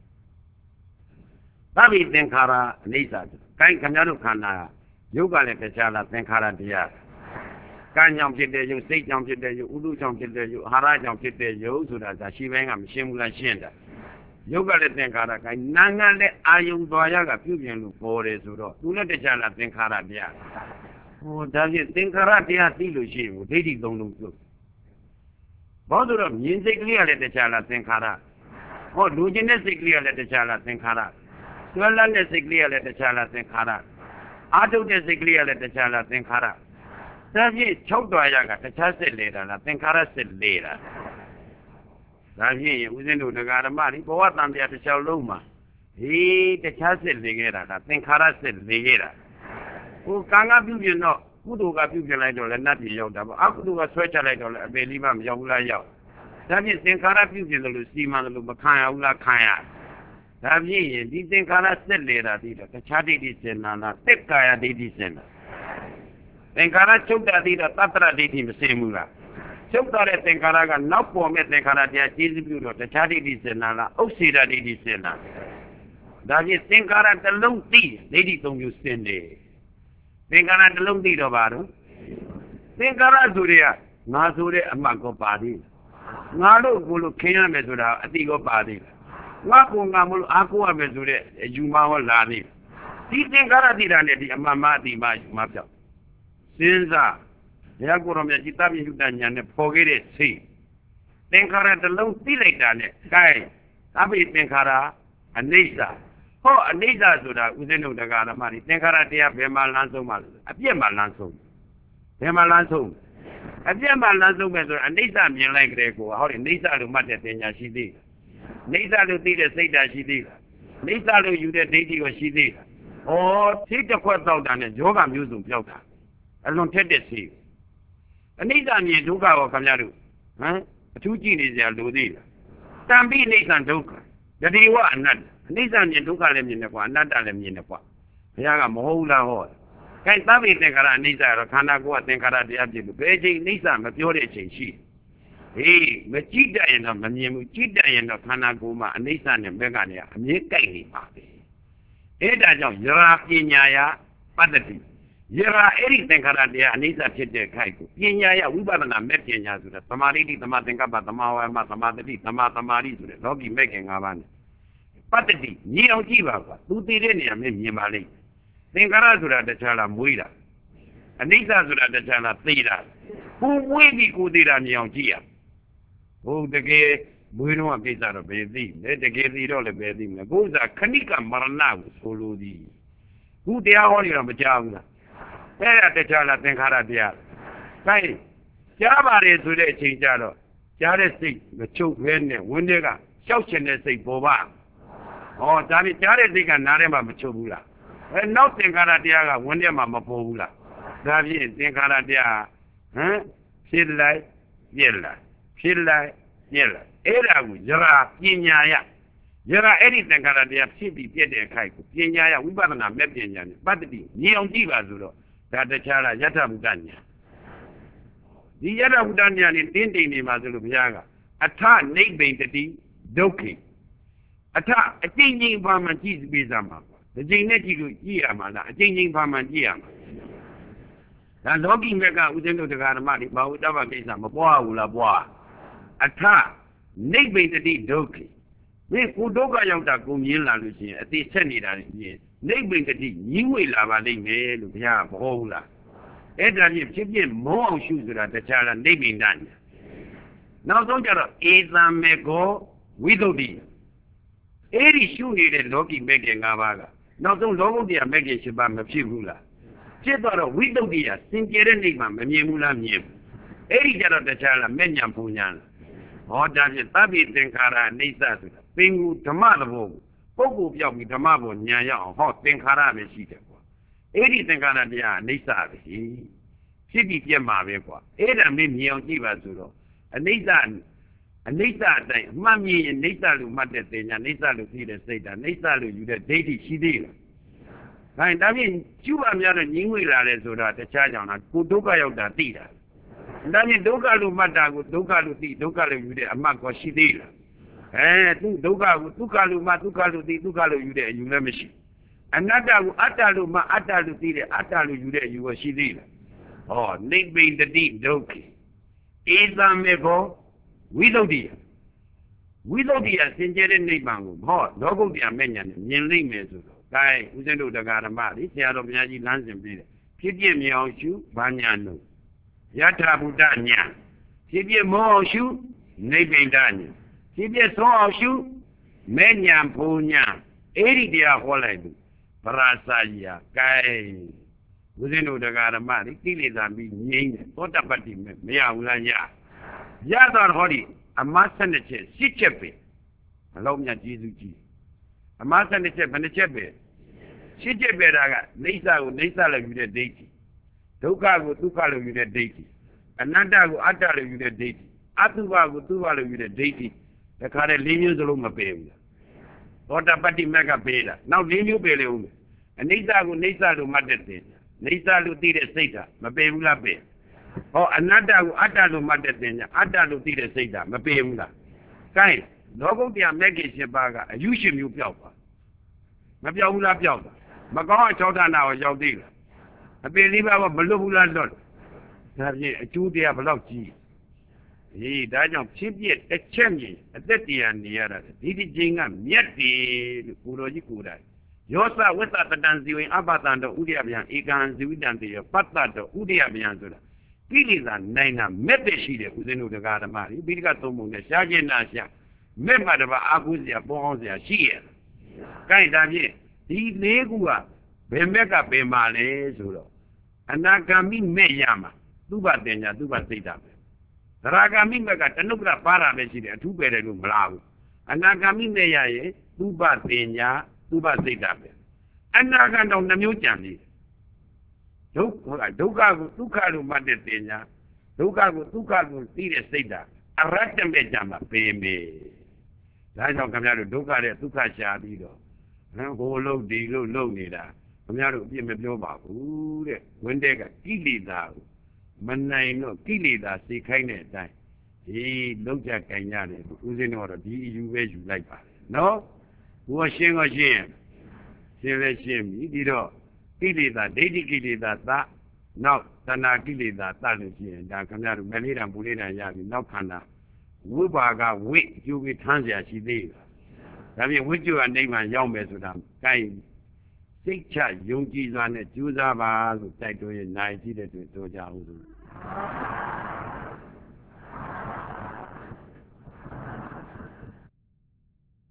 Tabi Tinkara Nisa Kain Kanaru Kana Yoga Lechala Tinkara Dia Kan jump it there, you say jump it there, you Udu jump it there, you Hara jump it there, you so that she went am Shimula Shenda. Yoga let Tinkara Nanga let Ayum Doyaga Pubian for it, so do let the Jala Tinkara Dia. Oh, does it Tinkara Dia Tilushi, they don't look good. Bother of musically let the Jala Tinkara. Oh, do genetically let the Jala Tinkara. Swellandically let the Jala Tinkara. Autodesically let the Jala Tinkara. Does it choke Doyaga, the chassis later, Tinkara said later. That he was into the Garamari, but what on the other Shaloma? He the chassis ligera, I think Hara said ligera. Who can't have you know? Who do got you like or not Yoda? I could do a switch like or believe I'm Yola Yo. That is think Hara Putin, the Luciman, the Bacaya, Ula Kaya. That he did think Hara said later, the Chadi descend, and a thick Kaya de descend. Then Hara took that the Tatra did him the same. Sometimes Tinkara no poor Tinkara, the charity Senana, Osida di Sena. That is Tinkara the long tea, lady don't you send it. Tinkara the long tea of Adu. Tinkara Zuria, Nazure and Mango Party. Nalo Gulu Kena Mesura, a Tigo Party. Waku Namul Aqua Mesure, a Juma Lani. See Tinkara did an Mamma di Mata. Sinza. Yagurum Yitabi Yudan and forget it, see. Tinkara the long delay done it. Guy, Abi Tinkara, and Nisa. Oh, and Nisa to that within the Gana money. Tinkara de Bema Lanzo Mal, a Bema Lanzo. Bema Lanzo. A Bema Lanzo measure, and Nisa me like Rego, how in Nisa to Matatena she did. Nisa to see the say that she did. Nisa to you the lady or she did. Oh, take the quote out and Joga Musum Jota. I don't take the sea. Nisa ni duka wa kamyaru. Huh? Tuji ni ya ludi. Tambi Nisa duka. Jadi wa anad. Nisa ni duka le mine kwa anada le mine kwa. Yaga mohula ho. Kai tabi Tinkara Nisa ro khana ko Tinkara dia jilu. Beji Nisa ma pyo de chain shi. Hey, ma chi da yin da ma myin mu. Chi da yin da khana ko ma Nisa ni bek ka ni a myin kai ni pa be. E da jaw yara pinya ya padati. Yera eri Tinkara dia Nisa chite kai ko. Pinya ya Vipasana me pinya so da samadhi tama Tinkapa tama wa ma samadhi tama tamari so da logi me ken nga ba ni. Padati ni aung ji ba kwa. Tu ti de ni ya me myin ba lai. Tinkara so da tachala mui da. Nisa so da tachala ti da. Ku mui bi ku ti da ni aung ji ya. Ho de ke mui no ke sa ro be ti. Le de ke ti ro le be ti me. Ku sa khanika marana ko so lo di. Ku tia ho ni ro ma ja bu la. Era the Jala Tinkara dia. Kai, Jabari to the Chinjaro, Jaresi, the choke when Wundega, Shoshin say Boba. Oh, Tani Jaresi and Narema Chobula. And no Tinkara dia, Wundema Mapobula. Davi Tinkara dia, eh? Feel like Yella. Feel like Yella. Era Jara, Pinya. Yera anything Tinkara dia, City, Piede Kaiku, Pinya, Vipasana Median, but the Neon Diva Zuro. That the Chala Yata Mudanya. The Yata Mudanya in Tindi Mazulubiaga. A ta Nate Bainty, Doki. A ta, a changing Parman cheese Bizama. The Jineti Yamana, a changing Parman Yam. The logging mega within the Garamati, Baudava Bizama, Boa Ula Boa. A ta Nate Bainty, Doki. We could do Yota Gumila Lucy at the Senate. They bring the you will have a name, yeah, Hola. Edgar, if you more shoes at the child and they being done. Now don't you know, may go, widow be. Every shoe needed looking making Gavaga. Now don't know they are making Shabam of Shibula. Chibara, widow dear, Cynthia Enigma, Mimula Mim. Every jar of the child and Menyam Punyan. Or does it Tabi Tinkara, Nisa, Pingu, Tamado. Pogo Yogi Tamabo, Nyaya, hot Tinkara, Mesita. Eighty Tinkara, Nisa, City Yamabequa. Ada Mim Yogiva Zuro. And Nisa အိဋ္ဌတိုင်းအမှတ်မြင်ရင်အိဋ္ဌလို့မှတ်တဲ့တင်ညာအိဋ္ဌလို့သိတဲ့စိတ်ဓာတ်အိဋ္ဌလို့ယူတဲ့ဒိဋ္ဌိရှိသေးလား။ဒါရင်ဒါဖြင့်ကျူပါများတော့ငြင်းငွေလာတယ်ဆိုတာတခြားကြောင့်လားကိုဒုက္ခရောက်တာသိတာ။ဒါဖြင့်ဒုက္ခလို့မှတ်တာကိုဒုက္ခလို့သိဒုက္ခလို့ယူတဲ့အမှတ်ကောရှိသေးလား။အဲသူဒုက္ခကိုဒုက္ခလို့မှဒုက္ခလို့သိဒုက္ခလို့ယူတဲ့အယူလည်းမရှိ။အနတ္တကိုအတ္တလို့မှအတ္တလို့သိတဲ့အတ္တလို့ယူတဲ့အယူကောရှိသေးလား။ဟောနိဗ္ဗိတတိဒုက္ခဧသမေဘောဝိသုဒ္ဓိယဝိသုဒ္ဓိယစင်ကြယ်တဲ့နိဗ္ဗာန်ကိုဟောလောကုတ္တရာမဲ့ညာနဲ့မြင်လိမ့်မယ်ဆိုတော့ဒါဦးဇင်းတို့တရားဓမ္မတွေဆရာတော်ဘုရားကြီးလမ်းစဉ်ပေးတယ်ဖြစ်ဖြစ်မြောင်ရှုဘာညာလို့ယထာဘုဒ္ဓညာဖြစ်ဖြစ်မောအောင်ရှုနိဗ္ဗိတညာဖြစ်ဖြစ်သောအောင်ရှုမဲ့ညာဘုံညာအဲ့ဒီတရားဟောလိုက်လို့ပရာစာကြီးဟာကဲဦးဇင်းတို့တရားဓမ္မတွေကိလေသာပြီးငြိမ့်တယ်သောတပတ္တိမရဘူးလားရရတော့ဟောဒီအမဆနှစ်ချက်ရှစ်ချက်ပဲမလောက်မြတ်ကျေးဇူးကြီးအမဆနှစ်ချက်ဘယ်နှချက်ပဲရှစ်ချက်ပဲဒါကအိဋ္ဌကိုအိဋ္ဌလို့ယူတဲ့ဒိဋ္ဌိဒုက္ခကိုဒုက္ခလို့ယူတဲ့ဒိဋ္ဌိအနတ္တကိုအတ္တလို့ယူတဲ့ဒိဋ္ဌိအတုပကိုတုပလို့ယူတဲ့ဒိဋ္ဌိတခါတည်းလေးမျိုးစလုံးမပယ်ဘူးလားသောတပတ္တိမက်ကပယ်တာနောက်လေးမျိုးပယ်လေဦးမယ်အနိစ္စကိုအိဋ္ဌလို့မှတ်တဲ့တင်အိဋ္ဌလို့သိတဲ့စိတ်ဓာတ်မပယ်ဘူးလားပယ်ဟောအနတ္တကိုအတ္တလို့မှတ်တဲ့တင်ညာအတ္တလို့သိတဲ့စိတ်ဓာတ်မပယ်ဘူးလားကဲလောကုတ္တရာမဂ္ဂင်၈ပါးကအယူရှင်မျိုးပြောက်ပါမပြောက်ဘူးလားပြောက်တာမကောင်းအချောဌာနကိုရောက်သေးလားအပင်လေးပါးမလွတ်ဘူးလားလွတ်ဒါဖြင့်အကျိုးတရားဘယ်လောက်ကြီးဟေးဒါကြောင့်ဖြစ်ဖြစ်တစ်ချက်မြင်အသက်တရားနေရတာဒီဒီချင်းကမြတ်တယ်လို့ကိုတော်ကြီးကိုယ်တိုင်ယောသဝိသတတံဇီဝင်အပတံတော်ဥဒိယဗျံဧကံဇီဝိတံတေယပတ္တတော်ဥဒိယဗျံဆိုတာကိလေသာနိုင်တာမဲ့တဲ့ရှိတယ်ဦးဇင်းတို့တရားဓမ္မတွေပိဋကသုံးပုံနဲ့ရှားကျင်နာရှာမဲ့မှတပါအာဟုစရာပေါအောင်စရာရှိရဲ့။ကိုင်းဒါဖြင့်ဒီလေးခုကဘယ်မဲ့ကပင်ပါလဲဆိုတော့အနာဂါမိမဲ့ရမှာသူ့ဘတင်ညာသူ့ဘစိတ်တာပဲသရဂါမိမဲ့ကတနုပ္ပရပါတာပဲရှိတယ်အထူးပဲတယ်လို့မလားဘူးအနာဂါမိမဲ့ရရဲ့သူ့ဘတင်ညာသူ့ဘစိတ်တာပဲအနာဂံတော့နှမျိုးကြံနေတယ်ဒုက္ခဒုက္ခကိုဒုက္ခလို့မှတ်တဲ့တင်ညာဒုက္ခကိုဒုက္ခကိုသိတဲ့စိတ်တာအရတ္တမဲ့ကြမှာပင်ပဲဒါကြောင့်ခင်ဗျားတို့ဒုက္ခတဲ့ဒုက္ခရှာပြီးတော့ဟမ်ကိုလုံးဒီလို့လုံနေတာခင်ဗျားတို့အပြစ်မပြောပါဘူးတဲ့ဝင်းတဲ့ကကိလေသာကိုမနိုင်တော့ကိလေသာစိတ်ခိုင်းတဲ့အတိုင်းဒီလုံးကြကြင်ရတယ်ဦးဇင်းတော်တော့ဒီအယူပဲယူလိုက်ပါနော်ဘုရားရှင်းတော့ရှင်းရှင်းလဲရှင်းပြီဒီတော့ကိလေသာဒိဋ္ဌိကိလေသာသနောက်တဏှာကိလေသာသလို့ရှိရင်ဒါခင်ဗျားတို့မလေးတံပူလေးတံရပြီနောက်ခန္ဓာဝိပါကဝိအကျိုးပြီးထမ်းเสียရှိသေးတယ်ဒါဖြင့်ဝိကျွတ်အနေမှရောက်မယ်ဆိုတာကိုင်းစိတ်ချယုံကြည်စွာနဲ့ကြိုးစားပါလို့တိုက်တွန်းရင်နိုင်ကြည့်တဲ့တွေ့တော့ကြအောင်ဆို